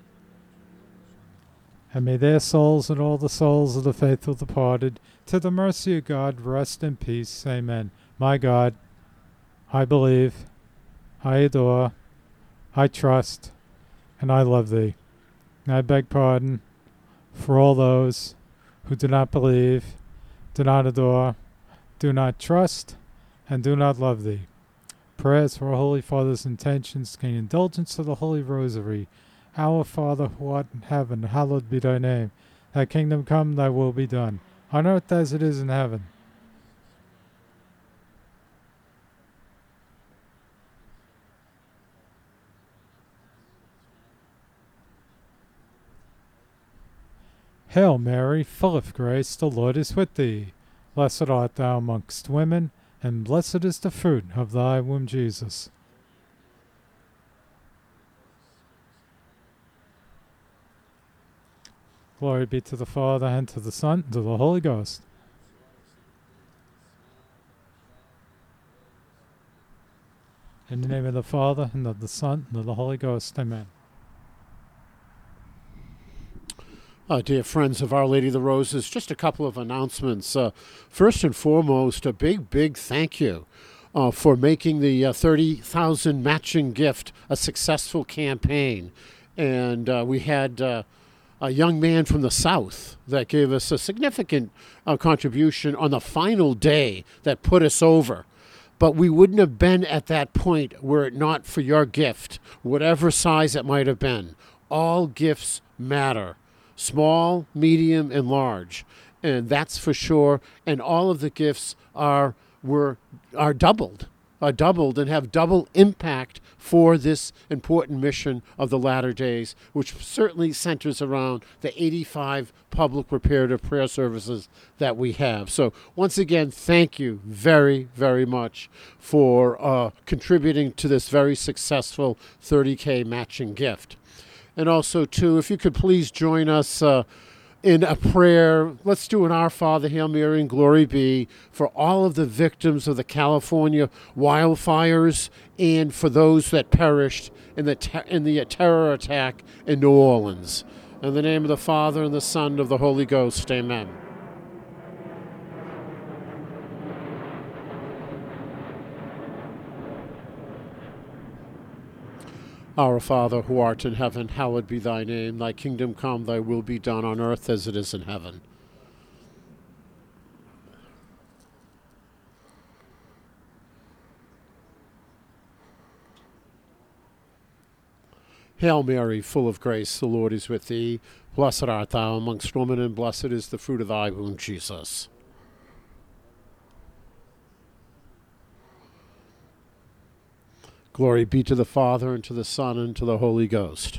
And may their souls and all the souls of the faithful departed, to the mercy of God, rest in peace. Amen. My God, I believe, I adore, I trust, and I love thee. And I beg pardon for all those who do not believe, do not adore, do not trust, and do not love thee. Prayers for our Holy Father's intentions gain indulgence of the Holy Rosary. Our Father, who art in heaven, hallowed be thy name. Thy kingdom come, thy will be done, on earth as it is in heaven. Hail Mary, full of grace, the Lord is with thee. Blessed art thou amongst women, and blessed is the fruit of thy womb, Jesus. Glory be to the Father, and to the Son, and to the Holy Ghost. In the name of the Father, and of the Son, and of the Holy Ghost. Amen. Uh, dear friends of Our Lady of the Roses, just a couple of announcements. Uh, first and foremost, a big, big thank you uh, for making the uh, thirty thousand matching gift a successful campaign. And uh, we had uh, a young man from the South that gave us a significant uh, contribution on the final day that put us over. but we wouldn't have been at that point were it not for your gift, whatever size it might have been. All gifts matter, small, medium, and large, and that's for sure. And all of the gifts are were are doubled, are doubled, and have double impact for this important mission of the latter days, which certainly centers around the eighty-five public reparative prayer services that we have. So once again, thank you very, very much for uh, contributing to this very successful thirty K matching gift. And also, too, if you could please join us uh, in a prayer. Let's do an Our Father, Hail Mary, and Glory Be for all of the victims of the California wildfires and for those that perished in the ter- in the terror attack in New Orleans. In the name of the Father, and the Son, and of the Holy Ghost, amen. Our Father, who art in heaven, hallowed be thy name. Thy kingdom come, thy will be done on earth as it is in heaven. Hail Mary, full of grace, the Lord is with thee. Blessed art thou amongst women, and blessed is the fruit of thy womb, Jesus. Glory be to the Father, and to the Son, and to the Holy Ghost.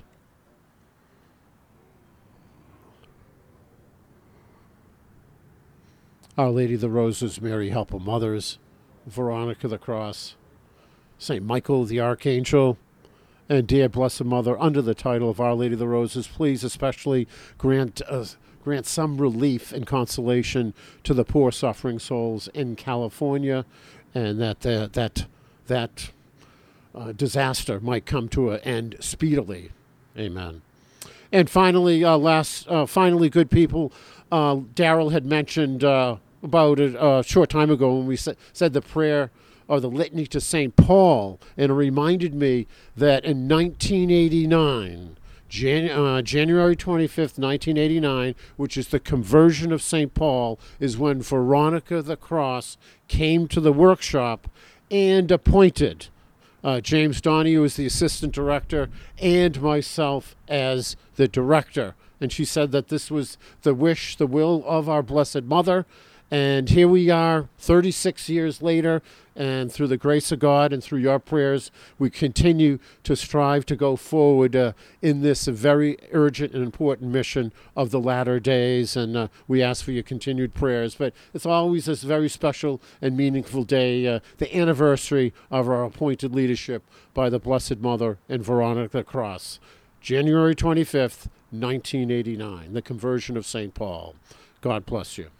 Our Lady of the Roses, Mary, help of mothers, Veronica the Cross, Saint Michael the Archangel, and dear Blessed Mother, under the title of Our Lady of the Roses, please especially grant uh, grant some relief and consolation to the poor suffering souls in California, and that uh, that that uh, disaster might come to an end speedily. Amen. And finally, uh, last, uh, finally, good people, uh, Daryl had mentioned uh, about it uh, a short time ago when we sa- said the prayer or the litany to Saint Paul, and it reminded me that in nineteen eighty-nine, Jan- uh, January twenty-fifth, nineteen eighty-nine, which is the conversion of Saint Paul, is when Veronica the Cross came to the workshop and appointed uh, James Donahue as the assistant director and myself as the director. And she said that this was the wish, the will of our Blessed Mother. And here we are thirty-six years later, and through the grace of God and through your prayers, we continue to strive to go forward uh, in this very urgent and important mission of the latter days. And uh, we ask for your continued prayers. But it's always this very special and meaningful day, uh, the anniversary of our appointed leadership by the Blessed Mother and Veronica the Cross. January twenty-fifth, nineteen eighty-nine, the conversion of Saint Paul. God bless you.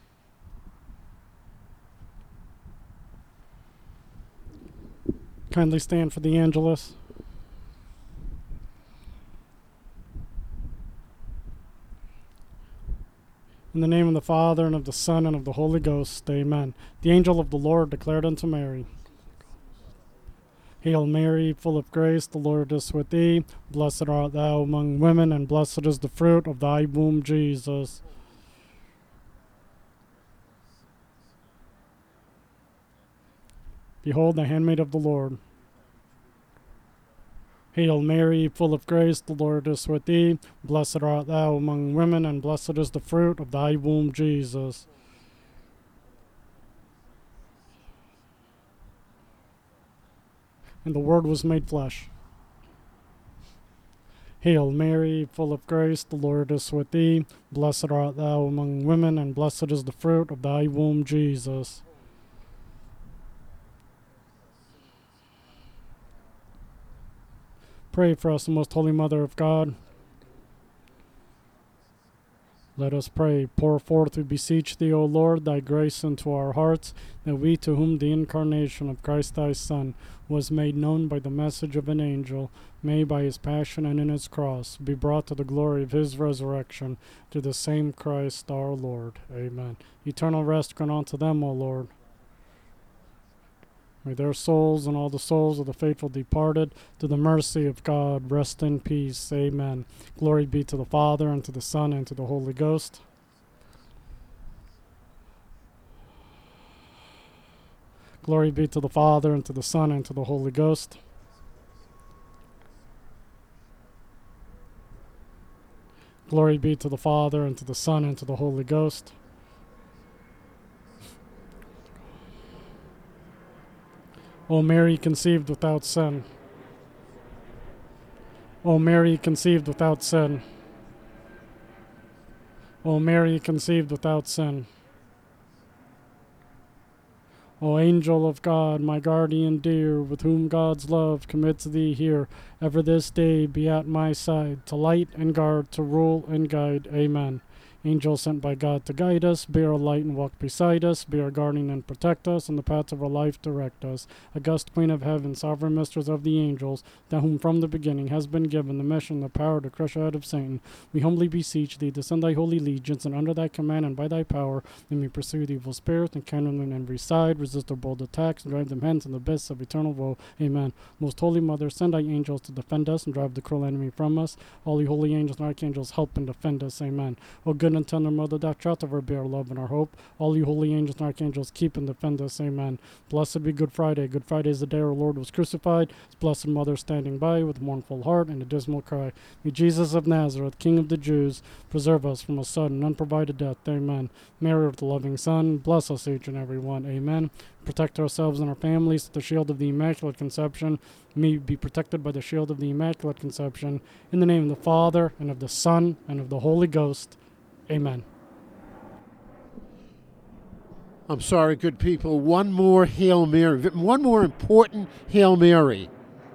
Kindly stand for the Angelus. In the name of the Father, and of the Son, and of the Holy Ghost, amen. The angel of the Lord declared unto Mary, Hail Mary, full of grace, the Lord is with thee. Blessed art thou among women, and blessed is the fruit of thy womb, Jesus. Behold the handmaid of the Lord. Hail Mary, full of grace, the Lord is with thee. Blessed art thou among women, and blessed is the fruit of thy womb, Jesus. And the Word was made flesh. Hail Mary, full of grace, the Lord is with thee. Blessed art thou among women, and blessed is the fruit of thy womb, Jesus. Pray for us, the Most Holy Mother of God. Let us pray. Pour forth, we beseech thee, O Lord, thy grace into our hearts, that we, to whom the incarnation of Christ thy Son was made known by the message of an angel, may by his passion and in his cross be brought to the glory of his resurrection, to the same Christ our Lord. Amen. Eternal rest grant unto them, O Lord. May their souls and all the souls of the faithful departed, to the mercy of God, rest in peace. Amen. Glory be to the Father, and to the Son, and to the Holy Ghost. Glory be to the Father, and to the Son, and to the Holy Ghost. Glory be to the Father, and to the Son, and to the Holy Ghost. O Mary, conceived without sin. O Mary, conceived without sin. O Mary, conceived without sin. O angel of God, my guardian dear, with whom God's love commits thee here, ever this day be at my side, to light and guard, to rule and guide. Amen. Angel sent by God to guide us, be our light and walk beside us, be our guardian and protect us, in the paths of our life direct us. August Queen of Heaven, sovereign mistress of the angels, to whom from the beginning has been given the mission, the power to crush the head of Satan, we humbly beseech thee to send thy holy legions, and under thy command and by thy power, they may pursue the evil spirits and counter them on every side, resist their bold attacks, and drive them hence in the abyss of eternal woe. Amen. Most Holy Mother, send thy angels to defend us and drive the cruel enemy from us. All ye holy angels and archangels, help and defend us. Amen. O good and tender Mother, thou shalt ever be our love and our hope. All you holy angels and archangels, keep and defend us. Amen. Blessed be Good Friday. Good Friday is the day our Lord was crucified. His blessed Mother standing by with a mournful heart and a dismal cry. May Jesus of Nazareth, King of the Jews, preserve us from a sudden, unprovided death. Amen. Mary of the loving Son, bless us each and every one. Amen. Protect ourselves and our families with the shield of the Immaculate Conception. May we be protected by the shield of the Immaculate Conception. In the name of the Father, and of the Son, and of the Holy Ghost. Amen. I'm sorry, good people. One more Hail Mary. One more important Hail Mary.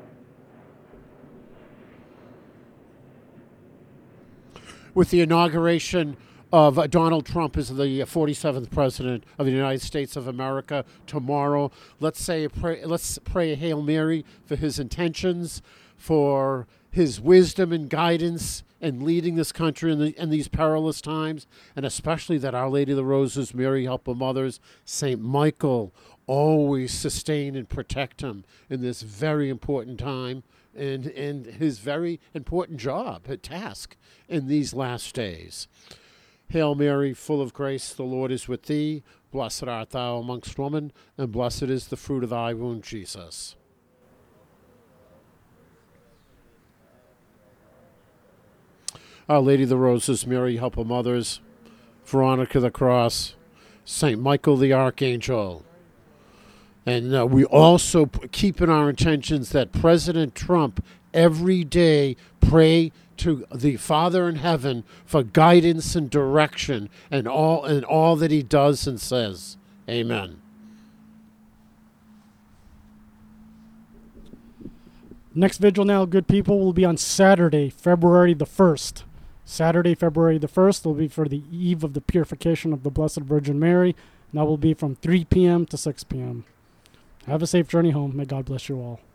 With the inauguration of uh, Donald Trump as the forty-seventh President of the United States of America tomorrow, let's say a pray, let's pray a Hail Mary for his intentions, for his wisdom and guidance and leading this country in, the, in these perilous times, and especially that Our Lady of the Roses, Mary, help of mothers, Saint Michael, always sustain and protect him in this very important time and, and his very important job, a task in these last days. Hail Mary, full of grace, the Lord is with thee. Blessed art thou amongst women, and blessed is the fruit of thy womb, Jesus. Our Lady of the Roses, Mary, help of mothers, Veronica the Cross, Saint Michael the Archangel. And uh, we also p- keep in our intentions that President Trump every day pray to the Father in heaven for guidance and direction and all and all that he does and says. Amen. Next vigil now, good people, will be on Saturday, February the first. Saturday, February the first, will be for the eve of the purification of the Blessed Virgin Mary. And that will be from three p.m. to six p.m. Have a safe journey home. May God bless you all.